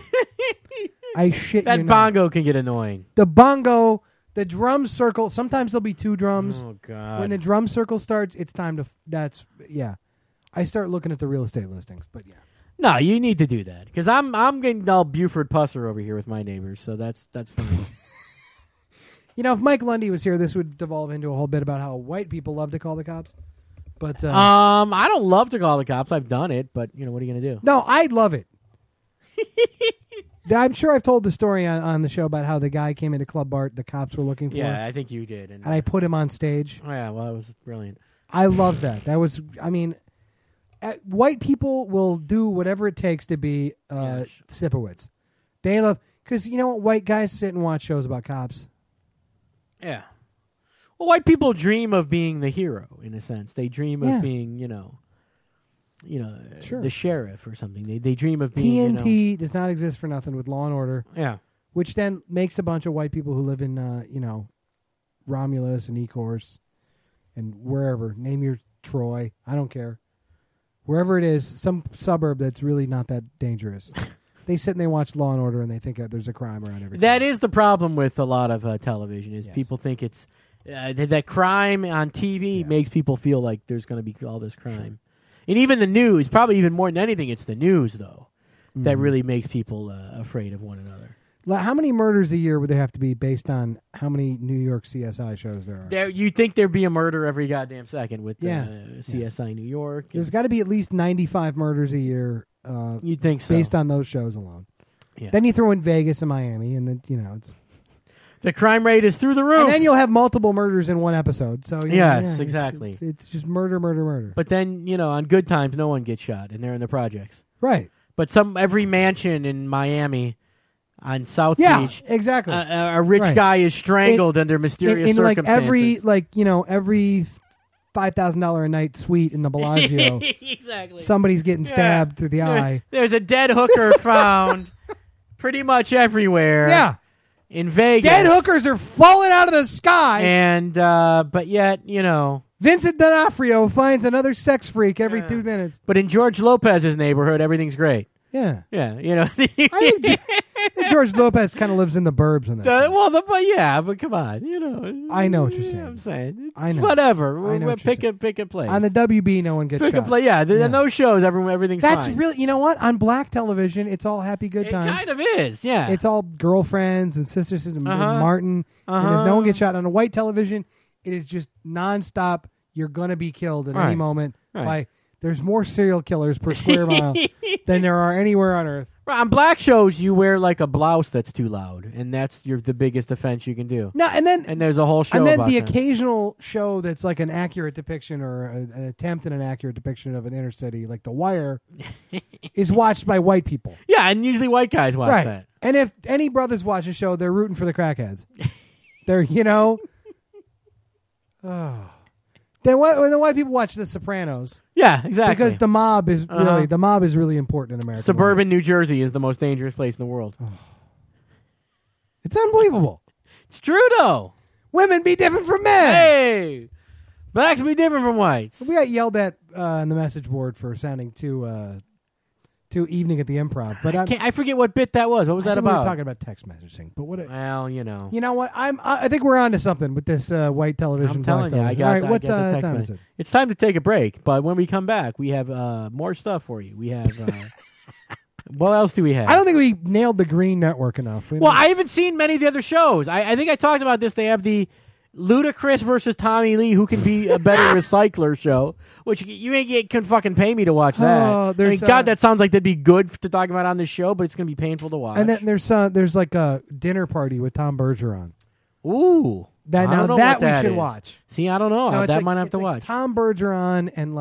I shit that you bongo can get annoying. The bongo... The drum circle, sometimes there'll be two drums. Oh, God. When the drum circle starts, it's time to... I start looking at the real estate listings, but yeah. No, you need to do that. Because I'm getting all Buford Pusser over here with my neighbors, so that's fine. If Mike Lundy was here, this would devolve into a whole bit about how white people love to call the cops. But I don't love to call the cops. I've done it, but, what are you going to do? No, I love it. I'm sure I've told the story on the show about how the guy came into Club Bart, the cops were looking for him. Yeah, I think you did. And I put him on stage. Oh, yeah, well, it was brilliant. I love that. That was, white people will do whatever it takes to be Sipowicz. They love because you know what, white guys sit and watch shows about cops. Yeah. Well, white people dream of being the hero in a sense. They dream of being, the sheriff or something. They dream of being. TNT does not exist for nothing with Law and Order. Yeah. Which then makes a bunch of white people who live in, Romulus and Ecorse and wherever. Name your Troy. I don't care. Wherever it is, some suburb that's really not that dangerous. They sit and they watch Law and Order and they think there's a crime around everything. That is the problem with a lot of television is people think it's that crime on TV makes people feel like there's going to be all this crime. Sure. And even the news, probably even more than anything, it's the news, though, that really makes people afraid of one another. How many murders a year would there have to be based on how many New York CSI shows there are? You'd think there'd be a murder every goddamn second with CSI New York. There's got to be at least 95 murders a year. You'd think so. Based on those shows alone. Yeah. Then you throw in Vegas and Miami, and then, it's... The crime rate is through the roof. And then you'll have multiple murders in one episode. So exactly. It's just murder. But then, on good times, no one gets shot, and they're in the projects. Right. But every mansion in Miami on South Beach, exactly. A rich guy is strangled under mysterious circumstances. Every $5,000 a night suite in the Bellagio. Exactly. Somebody's getting stabbed through the eye. There's a dead hooker found pretty much everywhere. Yeah. In Vegas. Dead hookers are falling out of the sky. And, but yet, Vincent D'Onofrio finds another sex freak every 2 minutes. But in George Lopez's neighborhood, everything's great. Yeah. Yeah, I think George Lopez kind of lives in the burbs in that. But come on, I know what you're saying. I'm saying. I know. Whatever. I know pick a place. On the WB, no one gets pick shot. a place. Yeah, in those shows, everything's That's fine. really, you know what? On black television, it's all happy good times. It kind of is, yeah. It's all girlfriends and sisters and Martin. And if no one gets shot on a white television, it is just nonstop. You're going to be killed at any moment. Right. There's more serial killers per square mile than there are anywhere on Earth. On black shows, you wear like a blouse that's too loud, and that's the biggest offense you can do. No, and there's a whole show. And then about the that. Occasional show that's like an accurate depiction or an attempt at an accurate depiction of an inner city, like The Wire, is watched by white people. Yeah, and usually white guys watch that. And if any brothers watch a show, they're rooting for the crackheads. They're Then when the white people watch The Sopranos, yeah, exactly, because the mob is really important in America. Suburban New Jersey is the most dangerous place in the world. It's unbelievable. It's true though. Women be different from men. Hey, blacks be different from whites. We got yelled at on the message board for sounding too Evening at the Improv, but I forget what bit that was. What was that about? We were talking about text messaging, but you know what? I think we're on to something with this white television. I'm telling you, I got the text message. It's time to take a break, but when we come back, we have more stuff for you. We have what else do we have? I don't think we nailed the Green Network enough. I haven't seen many of the other shows. I think I talked about this. They have the Ludacris versus Tommy Lee, who can be a better recycler show, which you can fucking pay me to watch that. God, that sounds like that'd be good to talk about on this show, but it's going to be painful to watch. And then there's like a dinner party with Tom Bergeron. Ooh. That we should watch. See, I don't know. No, that might have to watch. Tom Bergeron and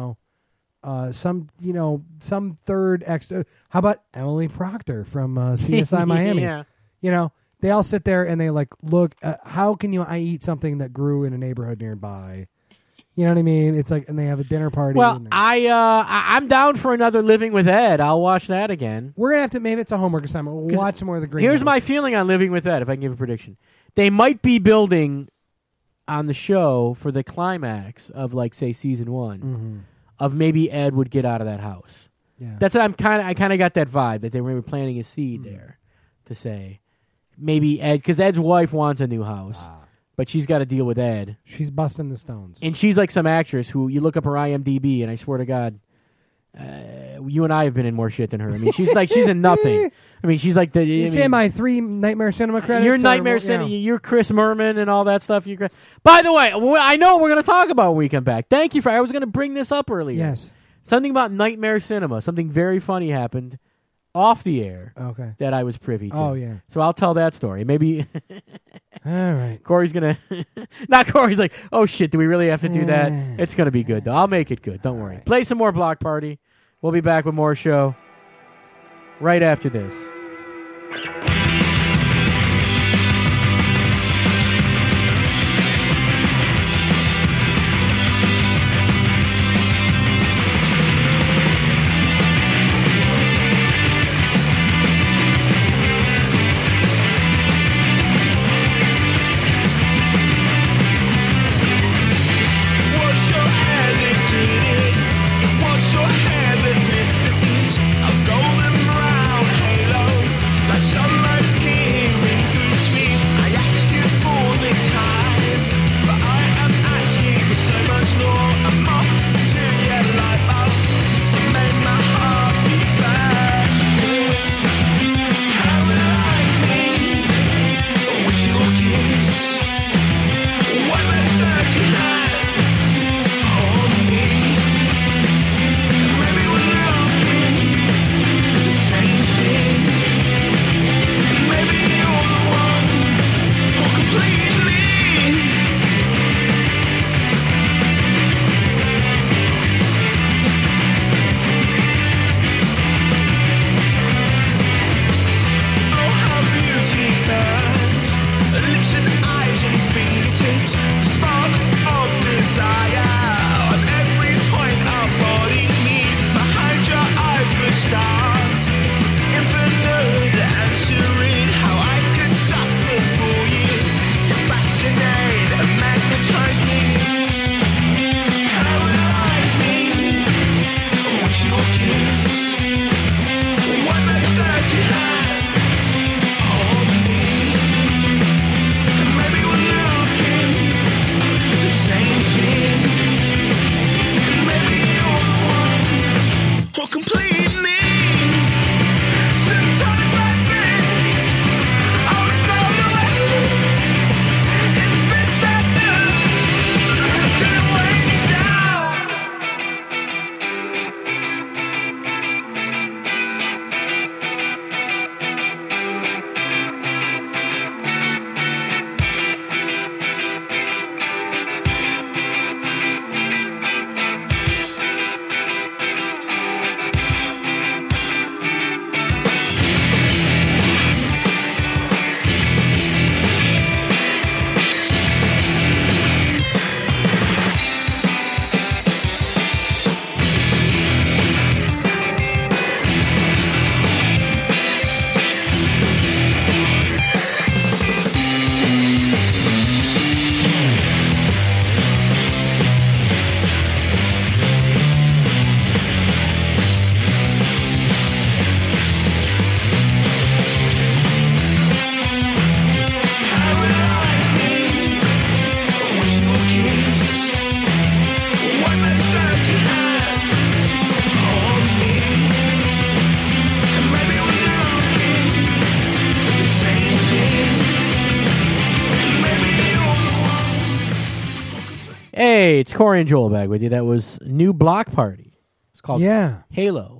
some third extra. How about Emily Proctor from CSI Miami? Yeah. They all sit there and they look. How can I eat something that grew in a neighborhood nearby? You know what I mean? It's like, and they have a dinner party. Well, I'm down for another Living with Ed. I'll watch that again. We're gonna have to. Maybe it's a homework assignment. We'll watch some more of the Green. Here's my feeling on Living with Ed. If I can give a prediction, they might be building on the show for the climax of say season 1 of maybe Ed would get out of that house. Yeah, that's what I kind of got that vibe that they were planting a seed there to say. Maybe Ed, because Ed's wife wants a new house, but she's got to deal with Ed. She's busting the stones. And she's like some actress who, you look up her IMDb, and I swear to God, you and I have been in more shit than her. I mean, she's in nothing. I mean, she's like You say my 3 Nightmare Cinema credits? You're Nightmare Cinema. You're Chris Merman and all that stuff. By the way, I know what we're going to talk about when we come back. Thank you I was going to bring this up earlier. Yes. Something about Nightmare Cinema. Something very funny happened off the air Okay. that I was privy to. Oh, yeah. So I'll tell that story. Maybe All right. Corey's going to... Not Corey's like, oh, shit, do we really have to do that? It's going to be good, though. I'll make it good. Don't worry. Right. Play some more Block Party. We'll be back with more show right after this. Hey, it's Corey and Joel back with you. That was new Block Party. It's called Halo.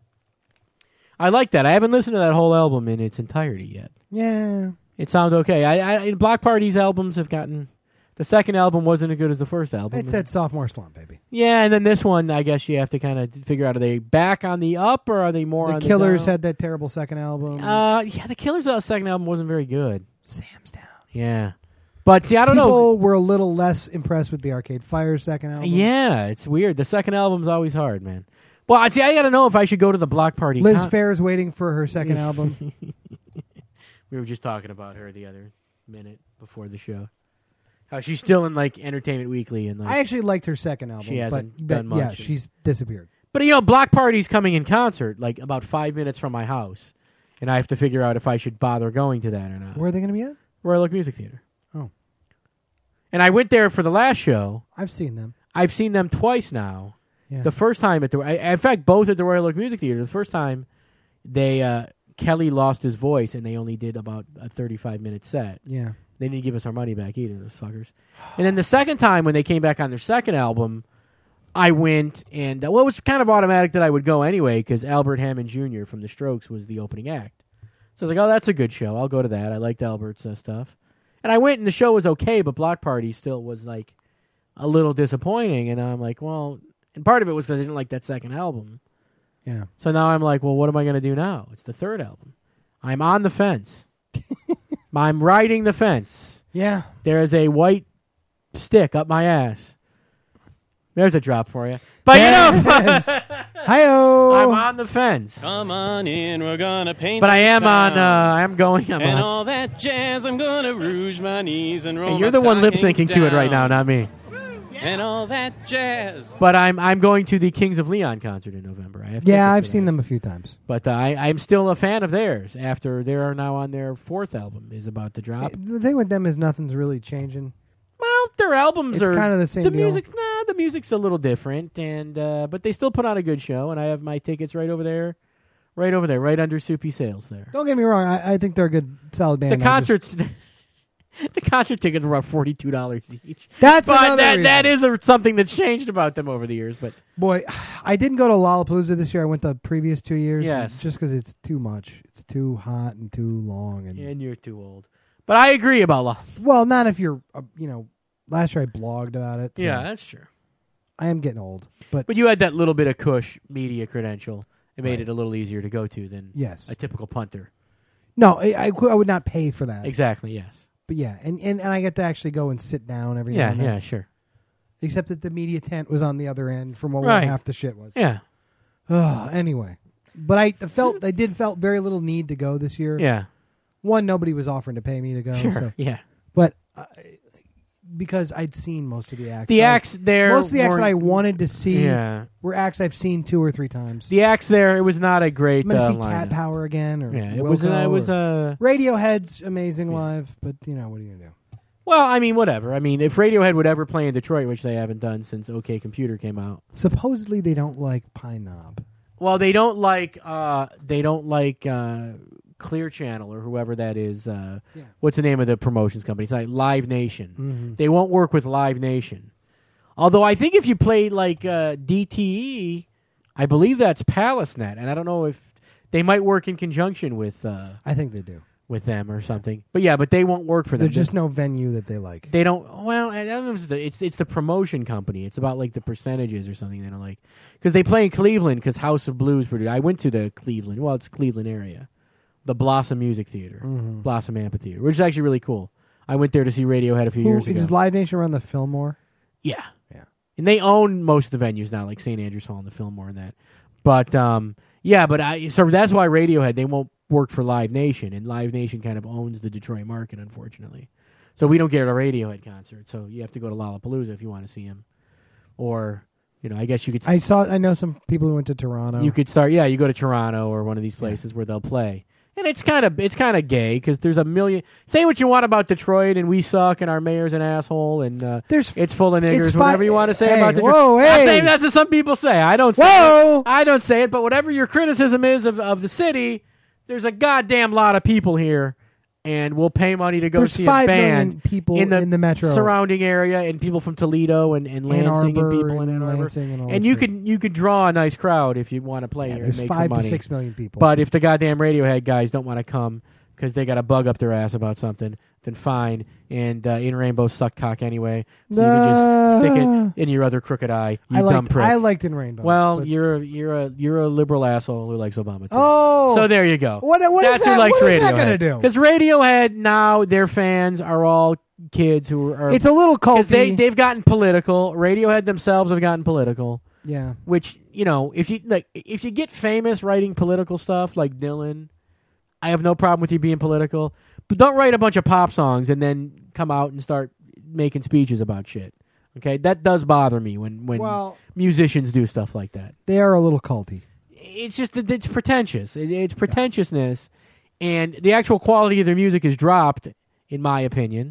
I like that. I haven't listened to that whole album in its entirety yet. Yeah. It sounds okay. Block Party's albums have gotten... The second album wasn't as good as the first album. It said sophomore slump, baby. Yeah, and then this one, I guess you have to kind of figure out, are they back on the up or are they more on the down? The Killers had that terrible second album. Yeah, the Killers' second album wasn't very good. Sam's Down. Yeah. But see, I don't know. People were a little less impressed with the Arcade Fire second album. Yeah, it's weird. The second album's always hard, man. Well, see, I got to know if I should go to the Block Party. Liz Phair's waiting for her second album. We were just talking about her the other minute before the show. How she's still in like Entertainment Weekly, and like, I actually liked her second album. She hasn't done much. Yeah, she's disappeared. But you know, Block Party's coming in concert like about 5 minutes from my house, and I have to figure out if I should bother going to that or not. Where are they going to be at? Royal Oak Music Theater. Oh, and I went there for the last show. I've seen them. I've seen them twice now. Yeah. The first time at in fact, both at the Royal Oak Music Theater. The first time, they Kelly lost his voice, and they only did about a 35-minute set. Yeah. They didn't give us our money back either, those fuckers. And then the second time when they came back on their second album, I went, and it was kind of automatic that I would go anyway because Albert Hammond Jr. from The Strokes was the opening act. So I was like, oh, that's a good show. I'll go to that. I liked Albert's stuff. And I went, and the show was okay, but Block Party still was like a little disappointing. And I'm like, well, and part of it was because I didn't like that second album. Yeah. So now I'm like, well, what am I going to do now? It's the third album. I'm on the fence. I'm riding the fence. Yeah. There is a white stick up my ass. There's a drop for you. But Hi-oh. I'm on the fence. Come on in, we're gonna paint. But I am town. on. I'm going. I'm and on. all that jazz. I'm gonna rouge my knees and roll. And you're my the one lip stockings syncing to it right now, down. not me. And all that jazz. But I'm going to the Kings of Leon concert in November. I have tickets I've for seen that. them a few times. But I'm still a fan of theirs. After they are now on their fourth album is about to drop. The thing with them is nothing's really changing. Well, their albums It's are kind of the same The deal. the music's a little different, and but they still put on a good show. And I have my tickets right over there, right under Soupy Sales there. Don't get me wrong. I think they're a good, solid band. The concerts. The concert tickets were about $42 each. That's but another reason. that is something that's changed about them over the years. But Boy, I didn't go to Lollapalooza this year. I went the previous 2 years. Yes. Just because it's too much. It's too hot and too long. And you're too old. But I agree about Lollapalooza. Well, not if you're, last year I blogged about it. So Yeah, that's true. I am getting old. But you had that little bit of cush media credential. It made it a little easier to go to than a typical punter. No, I would not pay for that. Exactly, yes. But yeah, and I get to actually go and sit down every now and then. Yeah, sure. Except that the media tent was on the other end from where half the shit was. Yeah. Anyway. But I felt very little need to go this year. Yeah. One, nobody was offering to pay me to go. Sure, So. yeah. But because I'd seen most of the acts. The acts there most of the acts that I wanted to see Yeah. were acts I've seen 2 or 3 times. The acts there, it was not a great I'm going to see lineup. Cat Power again. Or Yeah, it Wilco was or Radiohead's amazing live, but what are you going to do? Well, I mean, whatever. I mean, if Radiohead would ever play in Detroit, which they haven't done since OK Computer came out. Supposedly they don't like Pine Knob. Well, they don't like Clear Channel or whoever that is. What's the name of the promotions company? It's like Live Nation. Mm-hmm. They won't work with Live Nation. Although I think if you played like DTE, I believe that's PalaceNet, and I don't know if they might work in conjunction with. I think they do. With them or something, but they won't work for them. There's just no venue that they like. They don't. Well, I don't know if it's the promotion company. It's about like the percentages or something they don't like because they play in Cleveland because House of Blues produced. I went to the Cleveland. Well, it's Cleveland area, the Blossom Music Theater, Blossom Amphitheater, which is actually really cool. I went there to see Radiohead a few years ago. Does Live Nation run the Fillmore? Yeah. And they own most of the venues now, like St. Andrews Hall and the Fillmore and that. But so that's why Radiohead they won't work for Live Nation, and Live Nation kind of owns the Detroit market, unfortunately. So we don't get a Radiohead concert. So you have to go to Lollapalooza if you want to see him, or I guess you could. I know some people who went to Toronto. You could start. Yeah, you go to Toronto or one of these places where they'll play. And it's kind of gay because there's a million. Say what you want about Detroit, and we suck, and our mayor's an asshole, and it's full of niggers. Whatever you want to say about Detroit. Whoa, hey. I'm saying that's what some people say. I don't say it. I don't say it. But whatever your criticism is of the city, there's a goddamn lot of people here, and we'll pay money to go see a 5 band million people in the metro surrounding area, and people from Toledo and Lansing, and people in Ann Arbor. And you could draw a nice crowd if you want to play here and there's make 5 some money. to 6 million people. But if the goddamn Radiohead guys don't want to come because they got a bug up their ass about something, then fine. And In Rainbow suck cock anyway, so you can just stick it in your other crooked eye. You dumb prick. I liked In Rainbow. Well, you're a liberal asshole who likes Obama too. Oh, so there you go. What That's is that? who likes what is Radiohead. that going to do? Because Radiohead now their fans are all kids who are. It's a little culty. They've gotten political. Radiohead themselves have gotten political. Yeah. Which if you get famous writing political stuff like Dylan, I have no problem with you being political. But don't write a bunch of pop songs and then come out and start making speeches about shit. Okay, that does bother me when musicians do stuff like that. They are a little culty. It's just that it's pretentious. It's pretentiousness, and the actual quality of their music has dropped, in my opinion,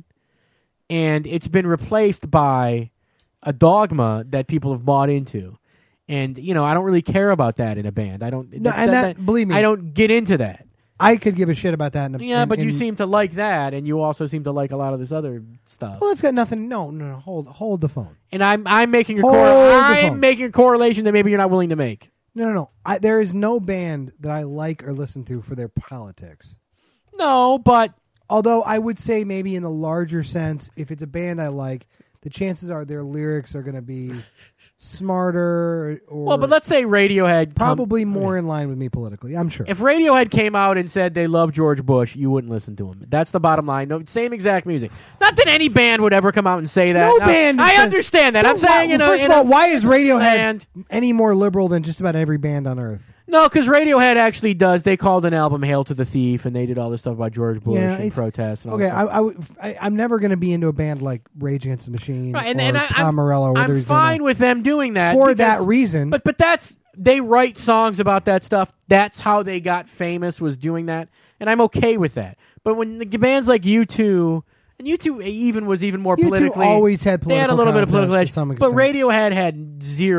and it's been replaced by a dogma that people have bought into. And I don't really care about that in a band. I don't. Believe me, I don't get into that. I could give a shit about that. But you seem to like that, and you also seem to like a lot of this other stuff. Well, it's got nothing. No. Hold the phone. And I'm making a phone. correlation that maybe you're not willing to make. No. There is no band that I like or listen to for their politics. No, but although I would say maybe in the larger sense, if it's a band I like, the chances are their lyrics are going to be smarter or but let's say Radiohead probably more in line with me politically. I'm sure. If Radiohead came out and said they love George Bush, you wouldn't listen to him. That's the bottom line. No, same exact music. Not that any band would ever come out and say that. No band. I understand that. I'm saying first of all, why is Radiohead any more liberal than just about every band on earth? No, because Radiohead actually does. They called an album "Hail to the Thief," and they did all this stuff about George Bush and protests. And all okay, I'm never going to be into a band like Rage Against the Machine or Tom Morello. I'm fine with them doing that for that reason. But that's they write songs about that stuff. That's how they got famous, was doing that, and I'm okay with that. But when the bands like U2. And U2 even more politically. U2 always had political. They had a little bit of political edge, but Radiohead had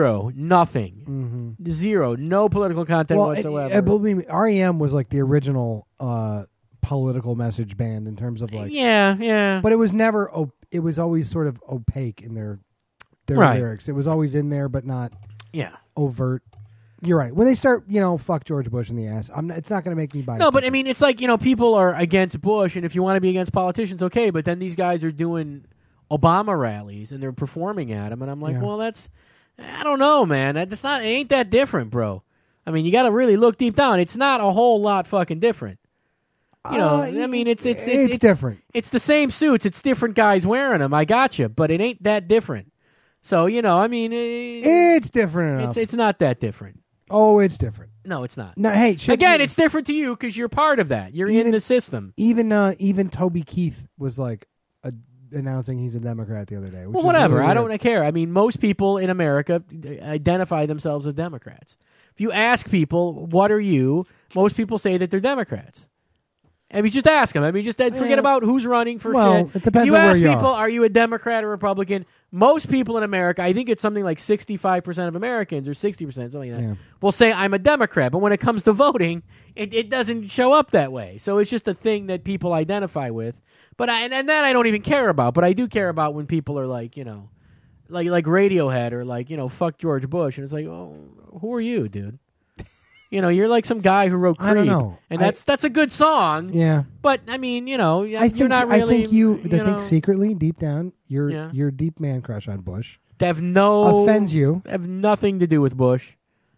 nothing, zero, no political content whatsoever. Believe me, REM was like the original political message band in terms of like yeah. But it was never. It was always sort of opaque in their lyrics. It was always in there, but not overt. You're right. When they start, fuck George Bush in the ass, it's not going to make me buy. No, but I mean, it's like people are against Bush, and if you want to be against politicians, okay. But then these guys are doing Obama rallies and they're performing at them, and I'm like, well, I don't know, man. It ain't that different, bro. I mean, you got to really look deep down. It's not a whole lot fucking different. I mean, it's different. It's the same suits. It's different guys wearing them. I got you, but it ain't that different. So I mean, it's different enough. It's not that different. Oh, it's different. No, it's not. No, hey, again, it's different to you because you're part of that. You're in the system. Even Toby Keith was like announcing he's a Democrat the other day. Well, whatever. Really I don't care. I mean, most people in America identify themselves as Democrats. If you ask people, what are you? Most people say that they're Democrats. I mean, just ask them. I mean, just forget about who's running for shit. It depends if you on ask where you people, are you a Democrat or Republican? Most people in America, I think it's something like 65% of Americans or 60%, something like that, will say I'm a Democrat. But when it comes to voting, it doesn't show up that way. So it's just a thing that people identify with. But and that I don't even care about. But I do care about when people are like, like Radiohead or like, fuck George Bush. And it's like, oh, who are you, dude? You're like some guy who wrote Creep. I don't know. And that's a good song. Yeah. But, I mean, you're not really... I think secretly, deep down, you're a deep man crush on Bush. They have offends you. Have nothing to do with Bush.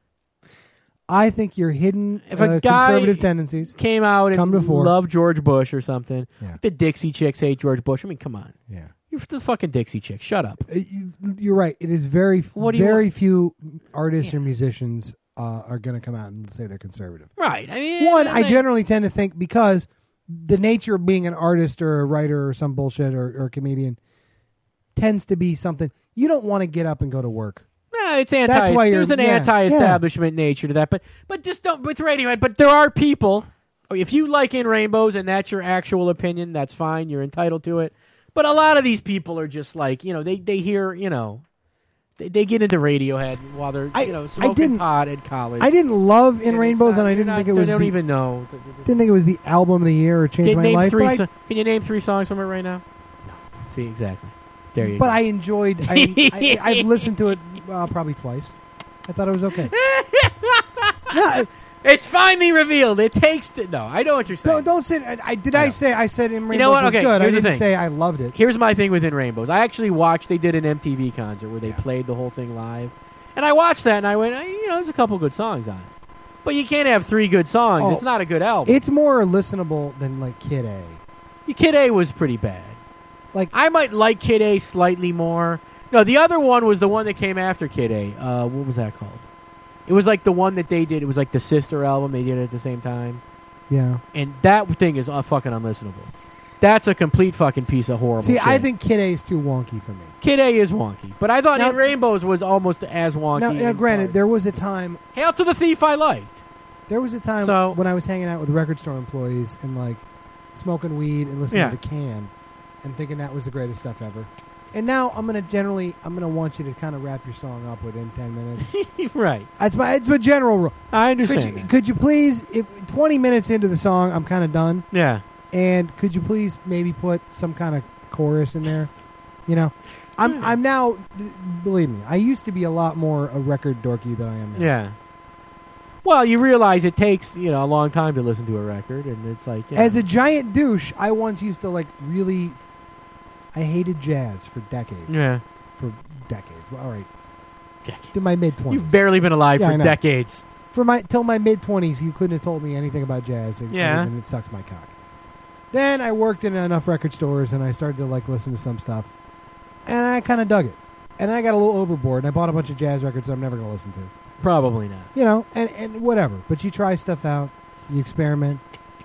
I think your hidden if a guy conservative tendencies came out and loved George Bush or something, the Dixie Chicks hate George Bush. I mean, come on. Yeah. You're the fucking Dixie Chicks. Shut up. You're right. It is very few artists or musicians are going to come out and say they're conservative. Right. I mean, I generally tend to think because the nature of being an artist or a writer or some bullshit or a comedian tends to be something you don't want to get up and go to work. Yeah, it's there's an anti-establishment nature to that, but just don't with Radiohead. But there are people. If you like In Rainbows and that's your actual opinion, that's fine. You're entitled to it. But a lot of these people are just like they hear They get into Radiohead while they're smoking pot at college. I didn't love In Rainbows, and I didn't think it was. They don't even know. Didn't think it was the album of the year or changed my life. Can you name 3 songs from it right now? No. See, exactly. There you go. But I enjoyed. I've listened to it probably twice. I thought it was okay. No, it's finally revealed. It takes no. I know what you're saying. Don't say. I said In Rainbows was good. I didn't say I loved it. Here's my thing with In Rainbows. I actually watched. They did an MTV concert where they played the whole thing live, and I watched that and I went, there's a couple good songs on it, but you can't have 3 good songs. It's not a good album. It's more listenable than like Kid A. Kid A was pretty bad. Like I might like Kid A slightly more. No, the other one was the one that came after Kid A. What was that called? It was like the one that they did. It was like the sister album. They did it at the same time. Yeah. And that thing is fucking unlistenable. That's a complete fucking piece of horrible shit. I think Kid A is too wonky for me. Kid A is wonky. But I thought In Rainbows was almost as wonky. Now granted, there was a time... Hail to the Thief I liked. There was a time when I was hanging out with record store employees and like smoking weed and listening to Can and thinking that was the greatest stuff ever. And now I'm gonna want you to kind of wrap your song up within 10 minutes. Right. It's my general rule. I understand. Could you please, 20 minutes into the song, I'm kind of done. Yeah. And could you please maybe put some kind of chorus in there? You know, I'm now. Believe me, I used to be a lot more a record dorky than I am now. Yeah. Well, you realize it takes a long time to listen to a record, and it's like as a giant douche, I once used to really. I hated jazz for decades. Yeah. For decades. Well, all right. Decades. To my mid-20s. You've barely been alive for decades. Till my mid-20s, you couldn't have told me anything about jazz. And it sucked my cock. Then I worked in enough record stores, and I started to listen to some stuff, and I kind of dug it. And I got a little overboard, and I bought a bunch of jazz records I'm never going to listen to. Probably not. And whatever. But you try stuff out, you experiment.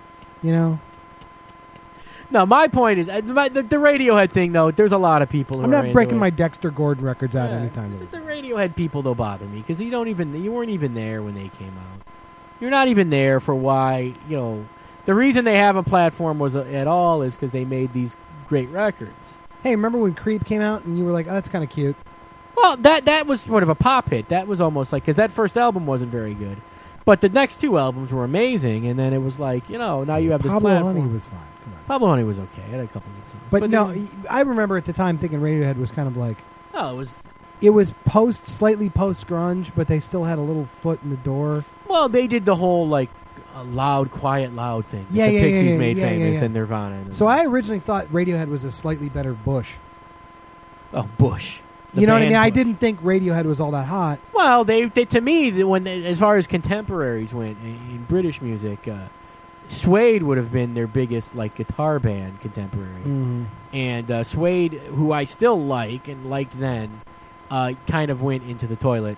No, my point is the Radiohead thing. Though there's a lot of people. Who I'm not breaking my it. Dexter Gordon records out anytime. The Radiohead people don't bother me because you weren't even there when they came out. You're not even there for why the reason they have a platform at all is because they made these great records. Hey, remember when Creep came out and you were like, "Oh, that's kind of cute." Well, that was sort of a pop hit. That was almost like because that first album wasn't very good, but the next two albums were amazing. And then it was like now you have this Pablo platform. Honey was fine. Come on. Pablo Honey was okay. It had a couple of good songs. But no, I remember at the time thinking Radiohead was kind of like... Oh, it was slightly post-grunge, but they still had a little foot in the door. Well, they did the whole, loud, quiet, loud thing. Yeah, the Pixies made yeah, famous yeah. and Nirvana. So I originally thought Radiohead was a slightly better Bush. Oh, Bush. You know what I mean? Bush. I didn't think Radiohead was all that hot. Well, they to me, as far as contemporaries went in British music... Suede would have been their biggest guitar band contemporary, and Suede, who I still like and liked then, kind of went into the toilet.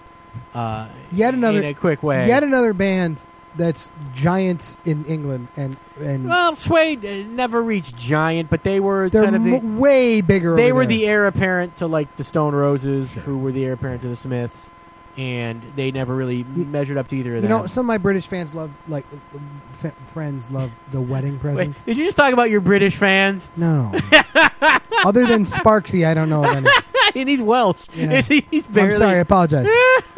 In a quick way. Yet another band that's giants in England, and well, Suede never reached giant, but they're kind of way bigger. They over were there. the heir apparent to the Stone Roses, who were the heir apparent to the Smiths. And they never really measured up to either of them. Some of my British fans love, friends love The Wedding Present. Wait, did you just talk about your British fans? No. Other than Sparksy, I don't know of any. And he's Welsh. Yeah. He's barely... I'm sorry, I apologize.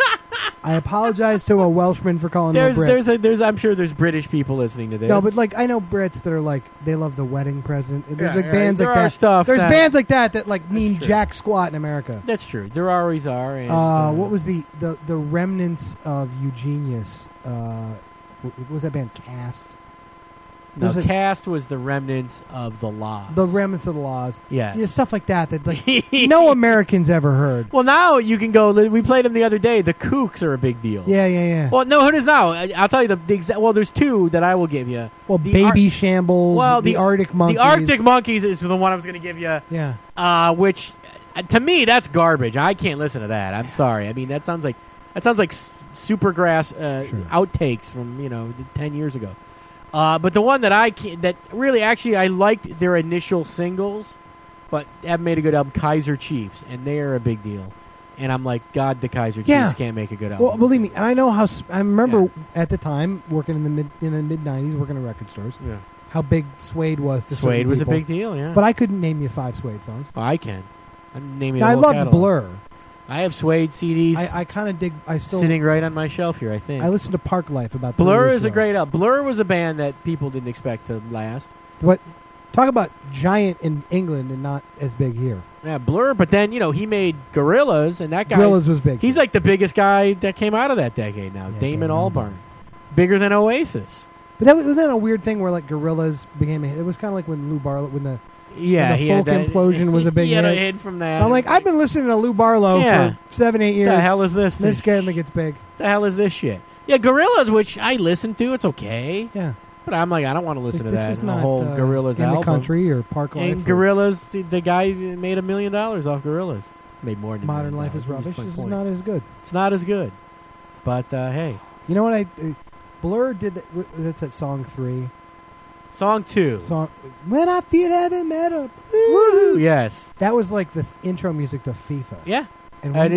I apologize to a Welshman for calling him a Brit. I'm sure there's British people listening to this. No, but I know Brits that are they love The Wedding Present. There's bands there like that. There's bands like that mean jack squat in America. That's true. There always are. And, what was the remnants of Eugenius? What was that band? Cast. No, Cast was the remnants of the Laws. The remnants of the Laws. Yes. Yeah, stuff like that no Americans ever heard. Well, now you can go. We played them the other day. The Kooks are a big deal. Yeah. Well, no, it is now. I'll tell you the exact. Well, there's two that I will give you. Well, Baby Shambles. Well, the Arctic Monkeys. The Arctic Monkeys is the one I was going to give you. Yeah. Which, to me, that's garbage. I can't listen to that. I'm sorry. I mean, that sounds like Supergrass outtakes from 10 years ago. But the one that I liked their initial singles, but haven't made a good album, Kaiser Chiefs, and they are a big deal. And I'm like, God, the Kaiser Chiefs can't make a good album. Well, believe me, and I know how. I remember at the time working in the mid '90s, working in record stores. Yeah. How big Suede was to Suede was people. a big deal, yeah. But I couldn't name you 5 Suede songs. Oh, I can. I'm naming. I loved catalog. Blur. I have Suede CDs. I kind of dig. I still sitting right on my shelf here. I think I listened to Park Life about. Blur is a great album. Blur was a band that people didn't expect to last. What? Talk about giant in England and not as big here. Yeah, Blur. But then he made Gorillaz, and that guy Gorillaz was big. He's like the biggest guy that came out of that decade now. Yeah, Damon Albarn, bigger than Oasis. But wasn't that a weird thing where Gorillaz became a hit? It was kind of like when Lou Barlow when the folk implosion was a big hit. He had a hit from that. I'm like, I've been listening to Lou Barlow for 7-8 years. The hell is this? This guy gets big. The hell is this shit? Yeah, Gorillaz, which I listen to, it's okay. Yeah. But I'm like, I don't want to listen to that. This is the not whole Gorillaz in album. the country or Park Life. And Gorillaz, the guy made $1 million off Gorillaz. Made more than Modern Life is rubbish. This is not as good. It's not as good. But hey, you know what? Blur did that. That's at song 3. Song 2. When I Feel Heavy Metal. Woo! Yes. That was like the intro music to FIFA. Yeah. And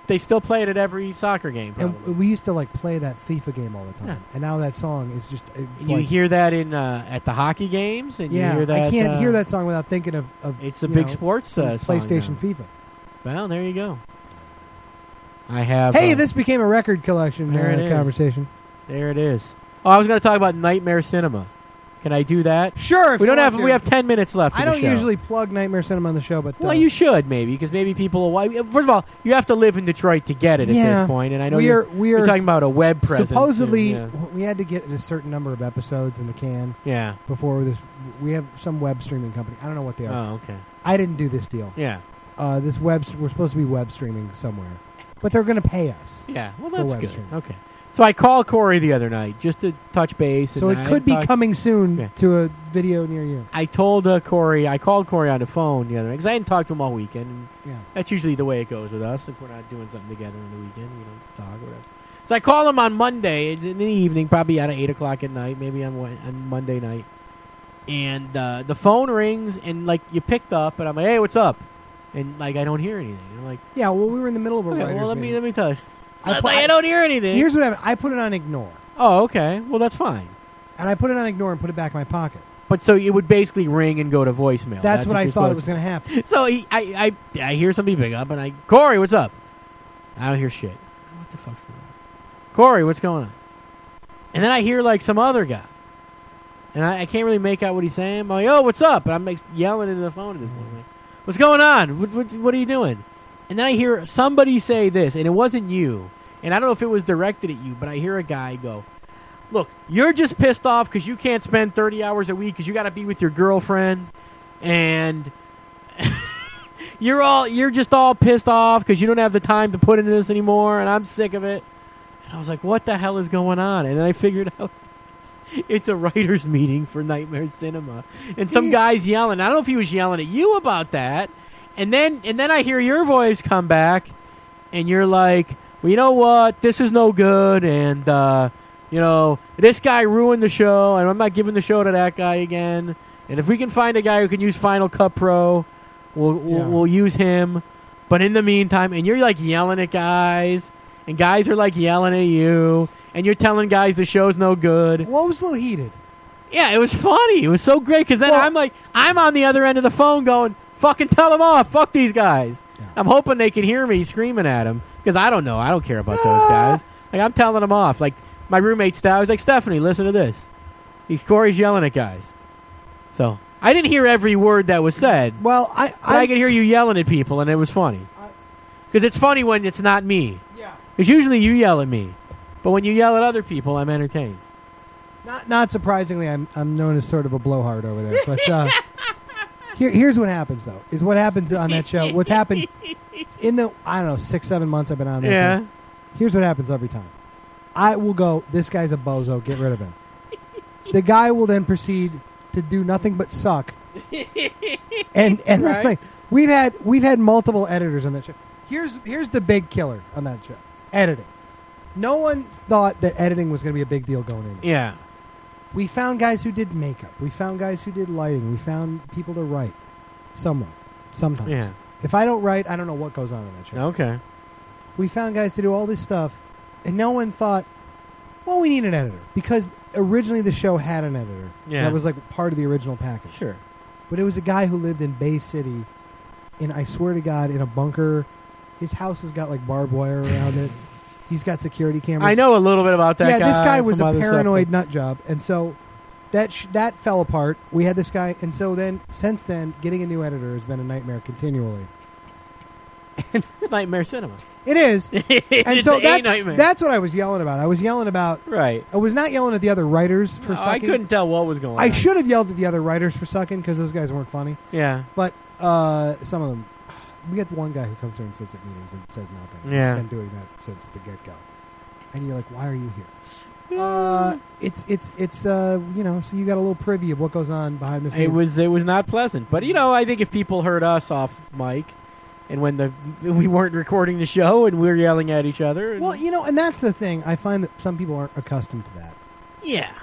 they still play it at every soccer game. Probably. And we used to like play that FIFA game all the time, and now that song is just. You hear that in at the hockey games, and you hear that. I can't hear that song without thinking of it's a big sports song PlayStation now. FIFA. Well, there you go. I have. Hey, this became a record collection conversation. There it is. Oh, I was going to talk about Nightmare Cinema. Can I do that? Sure. We have 10 minutes left. I don't usually plug Nightmare Cinema on the show, but well, you should maybe because maybe people. First of all, you have to live in Detroit to get it at this point, and I know you're talking about a web presence. Supposedly, we had to get a certain number of episodes in the can. Yeah. Before this, we have some web streaming company. I don't know what they are. Oh, okay. I didn't do this deal. Yeah. We're supposed to be web streaming somewhere, but they're going to pay us. Yeah. Well, that's good. Okay. So I called Corey the other night just to touch base. So it could be coming soon to a video near you. I told Corey, I called Corey on the phone the other night because I hadn't talked to him all weekend. And that's usually the way it goes with us. If we're not doing something together on the weekend, we don't talk or whatever. So I called him on Monday. It's in the evening, probably at 8 o'clock at night, maybe on Monday night. And the phone rings, and like you picked up, and I'm like, hey, what's up? And like I don't hear anything. I'm like, yeah, well, we were in the middle of a writer's meeting. Let me tell you. I don't hear anything. Here's what happened. I put it on ignore. Oh, okay. Well, that's fine. And I put it on ignore and put it back in my pocket. But so it would basically ring and go to voicemail. That's what I thought it was going to happen. So I hear somebody pick up, and Corey, what's up? I don't hear shit. What the fuck's going on? Corey, what's going on? And then I hear like some other guy. And I can't really make out what he's saying. I'm like, oh, what's up? And I'm like, yelling into the phone at this point. Like, what's going on? What are you doing? And then I hear somebody say this, and it wasn't you. And I don't know if it was directed at you, but I hear a guy go, look, you're just pissed off because you can't spend 30 hours a week because you got to be with your girlfriend. And you're just all pissed off because you don't have the time to put into this anymore, and I'm sick of it. And I was like, what the hell is going on? And then I figured out it's a writer's meeting for Nightmare Cinema. And some guy's yelling. I don't know if he was yelling at you about that. And then I hear your voice come back, and you're like, well, you know what? This is no good, and, this guy ruined the show, and I'm not giving the show to that guy again. And if we can find a guy who can use Final Cut Pro, we'll use him. But in the meantime, and you're, like, yelling at guys, and guys are, like, yelling at you, and you're telling guys the show's no good. Well, it was a little heated. Yeah, it was funny. It was so great, because then I'm on the other end of the phone going, fucking tell them off. Fuck these guys. Yeah. I'm hoping they can hear me screaming at them because I don't know. I don't care about those guys. Like I'm telling them off. Like my roommate, I was like, Stephanie, listen to this. Corey's yelling at guys. So I didn't hear every word that was said. Well, I could hear you yelling at people, and it was funny. Because it's funny when it's not me. Yeah. Because usually you yell at me, but when you yell at other people, I'm entertained. Not surprisingly, I'm known as sort of a blowhard over there, but. Here's what happens, though, is what happens on that show. What's happened in the, 6-7 months I've been on that thing. Here's what happens every time. I will go, this guy's a bozo, get rid of him. The guy will then proceed to do nothing but suck. And right. Like, we've had multiple editors on that show. Here's the big killer on that show. Editing. No one thought that editing was going to be a big deal going in. Yeah. We found guys who did makeup. We found guys who did lighting. We found people to write. Somewhat. Sometimes. Yeah. If I don't write, I don't know what goes on in that show. Okay. We found guys to do all this stuff, and no one thought, well, we need an editor. Because originally the show had an editor. Yeah. That was like part of the original package. Sure. But it was a guy who lived in Bay City, I swear to God, in a bunker. His house has got like barbed wire around it. He's got security cameras. I know a little bit about that guy. Yeah, this guy was a paranoid nut job. And so that fell apart. We had this guy. And so then, since then, getting a new editor has been a nightmare continually. It's Nightmare Cinema. It is. And so nightmare. That's what I was yelling about. I was yelling about... Right. I was not yelling at the other writers for sucking. I couldn't tell what was going on. I should have yelled at the other writers for sucking because those guys weren't funny. Yeah. But some of them... We get one guy who comes here and sits at meetings and says nothing. Yeah. He's been doing that since the get-go. And you're like, why are you here? It's so you got a little preview of what goes on behind the scenes. It was not pleasant. But, I think if people heard us off mic and when we weren't recording the show and we were yelling at each other. Well, and that's the thing. I find that some people aren't accustomed to that. Yeah.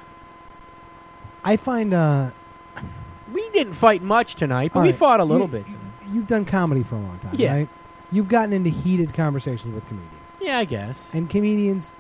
I find... we didn't fight much tonight, but we fought a little bit tonight. You've done comedy for a long time, yeah. right? you've gotten into heated conversations with comedians. Yeah, I guess. And comedians,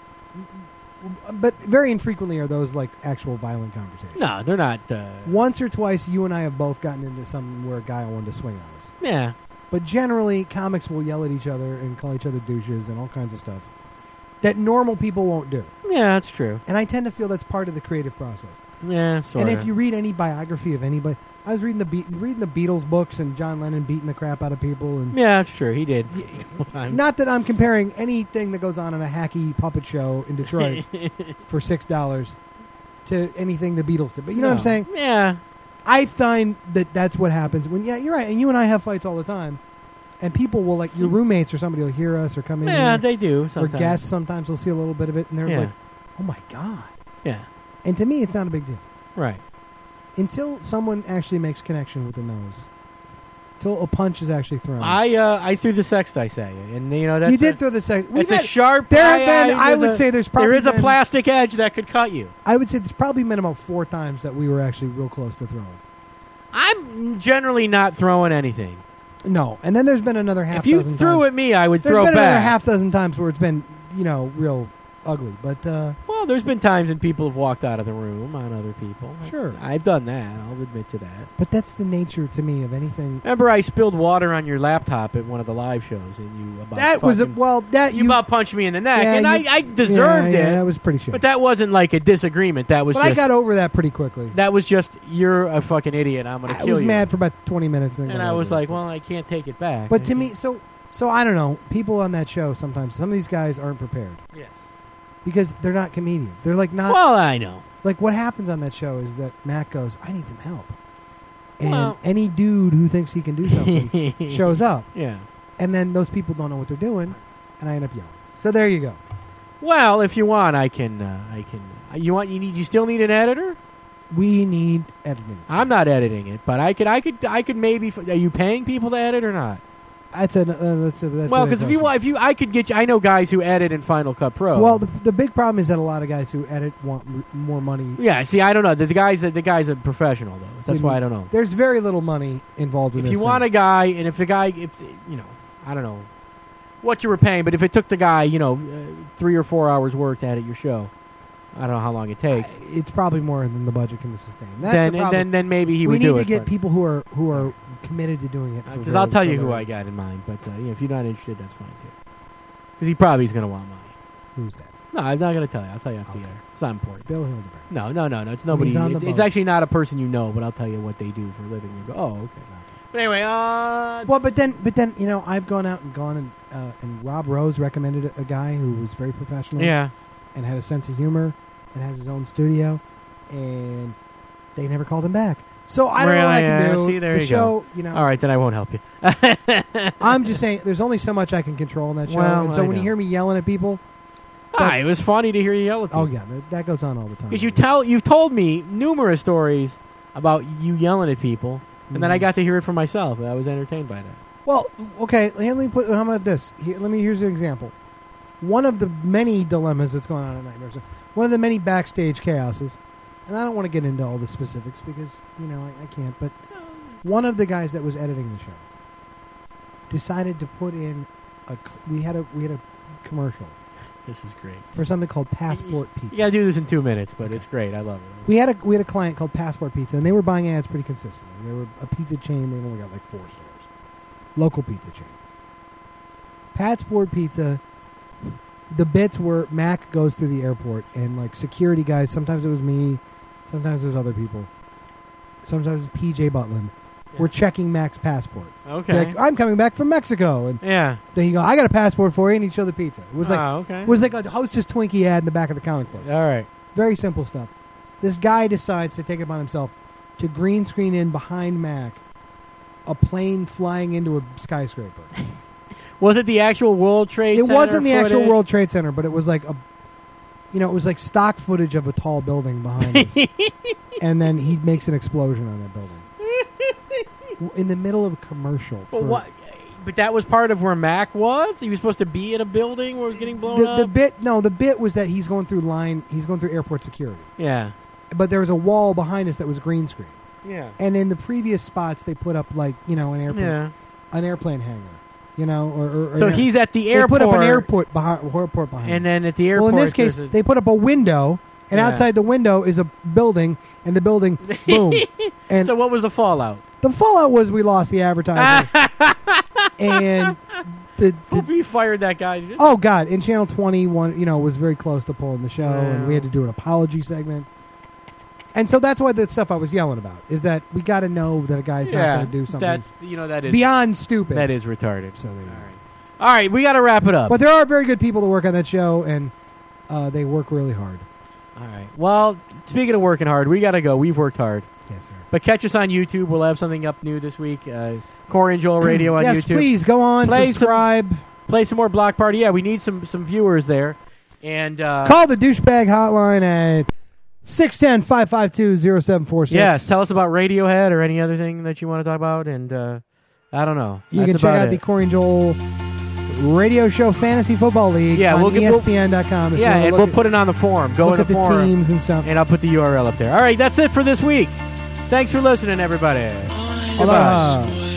but very infrequently are those like actual violent conversations. No, they're not. Once or twice, you and I have both gotten into something where a guy wanted to swing on us. Yeah. But generally, comics will yell at each other and call each other douches and all kinds of stuff that normal people won't do. Yeah, that's true. And I tend to feel that's part of the creative process. Yeah, sort And of. if you read any biography of anybody, I was reading the Beatles books and John Lennon beating the crap out of people. And yeah, that's true. He did. not that I'm comparing anything that goes on in a hacky puppet show in Detroit for $6 to anything the Beatles did. But you know what I'm saying? Yeah. I find that that's what happens when, yeah, you're right. And you and I have fights all the time. And people will, like, your roommates or somebody will hear us or come in. Yeah, they do sometimes. Or guests sometimes will see a little bit of it. And they're like, oh, my God. Yeah. And to me, it's not a big deal. Right. Until someone actually makes connection with the nose. Until a punch is actually thrown. I threw the sex dice at you, and you know that's you did throw the sex. It's a sharp. There have been. I would say there's probably there is a been, plastic edge that could cut you. I would say there's probably been about 4 times that we were actually real close to throwing. I'm generally not throwing anything. No, and then there's been another half. If you dozen threw times. at me, I would There's throw been back. another half dozen times where it's been real ugly, but well, there's been times when people have walked out of the room on other people. Sure, I've done that. I'll admit to that. But that's the nature to me of anything. Remember, I spilled water on your laptop at one of the live shows, and you you about punched me in the neck, and I deserved it. Yeah, that was pretty shit. But that wasn't like a disagreement. That was. But I got over that pretty quickly. That was just you're a fucking idiot. I'm going to kill you. I was mad for about 20 minutes, and I was like, well, I can't take it back. But to me, so I don't know. People on that show sometimes, some of these guys aren't prepared. Yes. Because they're not comedians. They're like not. Well, I know. Like what happens on that show is that Matt goes, "I need some help," and any dude who thinks he can do something shows up. Yeah. And then those people don't know what they're doing, and I end up yelling. So there you go. Well, if you want, I can. You still need an editor. We need editing. I'm not editing it, but I could maybe. Are you paying people to edit or not? That's well, because if you, I could get you. I know guys who edit in Final Cut Pro. Well, the big problem is that a lot of guys who edit want more money. Yeah, see, I don't know. The guy's a professional though. That's why I don't know. There's very little money involved in this. If you want a guy, and if I don't know what you were paying, but if it took the guy, 3 or 4 hours work to edit your show, I don't know how long it takes. It's probably more than the budget can sustain. Then maybe he would do it. We need to get people who are committed to doing it. Because I'll tell you who I got in mind, but if you're not interested, that's fine too. Because he probably is going to want money. Who's that? No, I'm not going to tell you. I'll tell you after the air. It's not important. Bill Hildebrand. No. It's nobody. It's actually not a person you know, but I'll tell you what they do for a living. You go, oh, okay. But anyway, well, but then I've gone out and Rob Rose recommended a guy who was very professional. Yeah. And had a sense of humor and has his own studio, and they never called him back. So I don't know what I can do. See, there the you show, go. All right, then I won't help you. I'm just saying, there's only so much I can control in that show. Well, and so when you hear me yelling at people, it was funny to hear you yell at people. Oh yeah, that goes on all the time. Because you've told me numerous stories about you yelling at people, and then I got to hear it for myself. I was entertained by that. Well, okay. How about this? Here's an example. One of the many dilemmas that's going on at Nightmares. One of the many backstage chaoses. And I don't want to get into all the specifics because, I can't. But one of the guys that was editing the show decided to put in we had a commercial. This is great. For something called Passport Pizza. You got to do this in 2 minutes, but it's great. I love it. We had a client called Passport Pizza, and they were buying ads pretty consistently. They were a pizza chain. They've only got like 4 stores. Local pizza chain. Passport Pizza. The bits were Mac goes through the airport, and like security guys, sometimes it was me, sometimes it was other people. Sometimes it was PJ Butlin. Yeah. We're checking Mac's passport. Okay. Like, I'm coming back from Mexico. And then he go, I got a passport for you, and he'd show the pizza. It was okay. It was like a Hostess Twinkie ad in the back of the comic books. All right. Very simple stuff. This guy decides to take it upon himself to green screen in behind Mac a plane flying into a skyscraper. Was it the actual World Trade Center? It wasn't the actual World Trade Center, but it was like it was like stock footage of a tall building behind us. And then he makes an explosion on that building. In the middle of a commercial. But that was part of where Mac was? He was supposed to be in a building where it was getting blown up? The bit was that he's going through airport security. Yeah. But there was a wall behind us that was green screen. Yeah. And in the previous spots, they put up an airplane hangar. You know, or so he's at the airport. They put up an airport behind. And then at the airport, well, in this case, they put up a window, and outside the window is a building, and the building, boom. And so what was the fallout? The fallout was we lost the advertiser, and hope you fired that guy. Oh God! And Channel 21, was very close to pulling the show, and we had to do an apology segment. And so that's why the stuff I was yelling about is that we got to know that a guy's not going to do something. That's that is beyond stupid. That is retarded. So all right, we got to wrap it up. But there are very good people that work on that show, and they work really hard. All right. Well, speaking of working hard, we got to go. We've worked hard. Yes, sir. But catch us on YouTube. We'll have something up new this week. Corey and Joel Radio on YouTube. Please go on, subscribe. Play some more Block Party. Yeah, we need some viewers there. And call the douchebag hotline at 610-552-0746. Yes, tell us about Radiohead or any other thing that you want to talk about. And I don't know. You can check out the Corey and Joel Radio Show Fantasy Football League on ESPN.com. Yeah, and we'll put it on the forum. Go in the forum. Look at the teams and stuff. And I'll put the URL up there. All right, that's it for this week. Thanks for listening, everybody. Goodbye.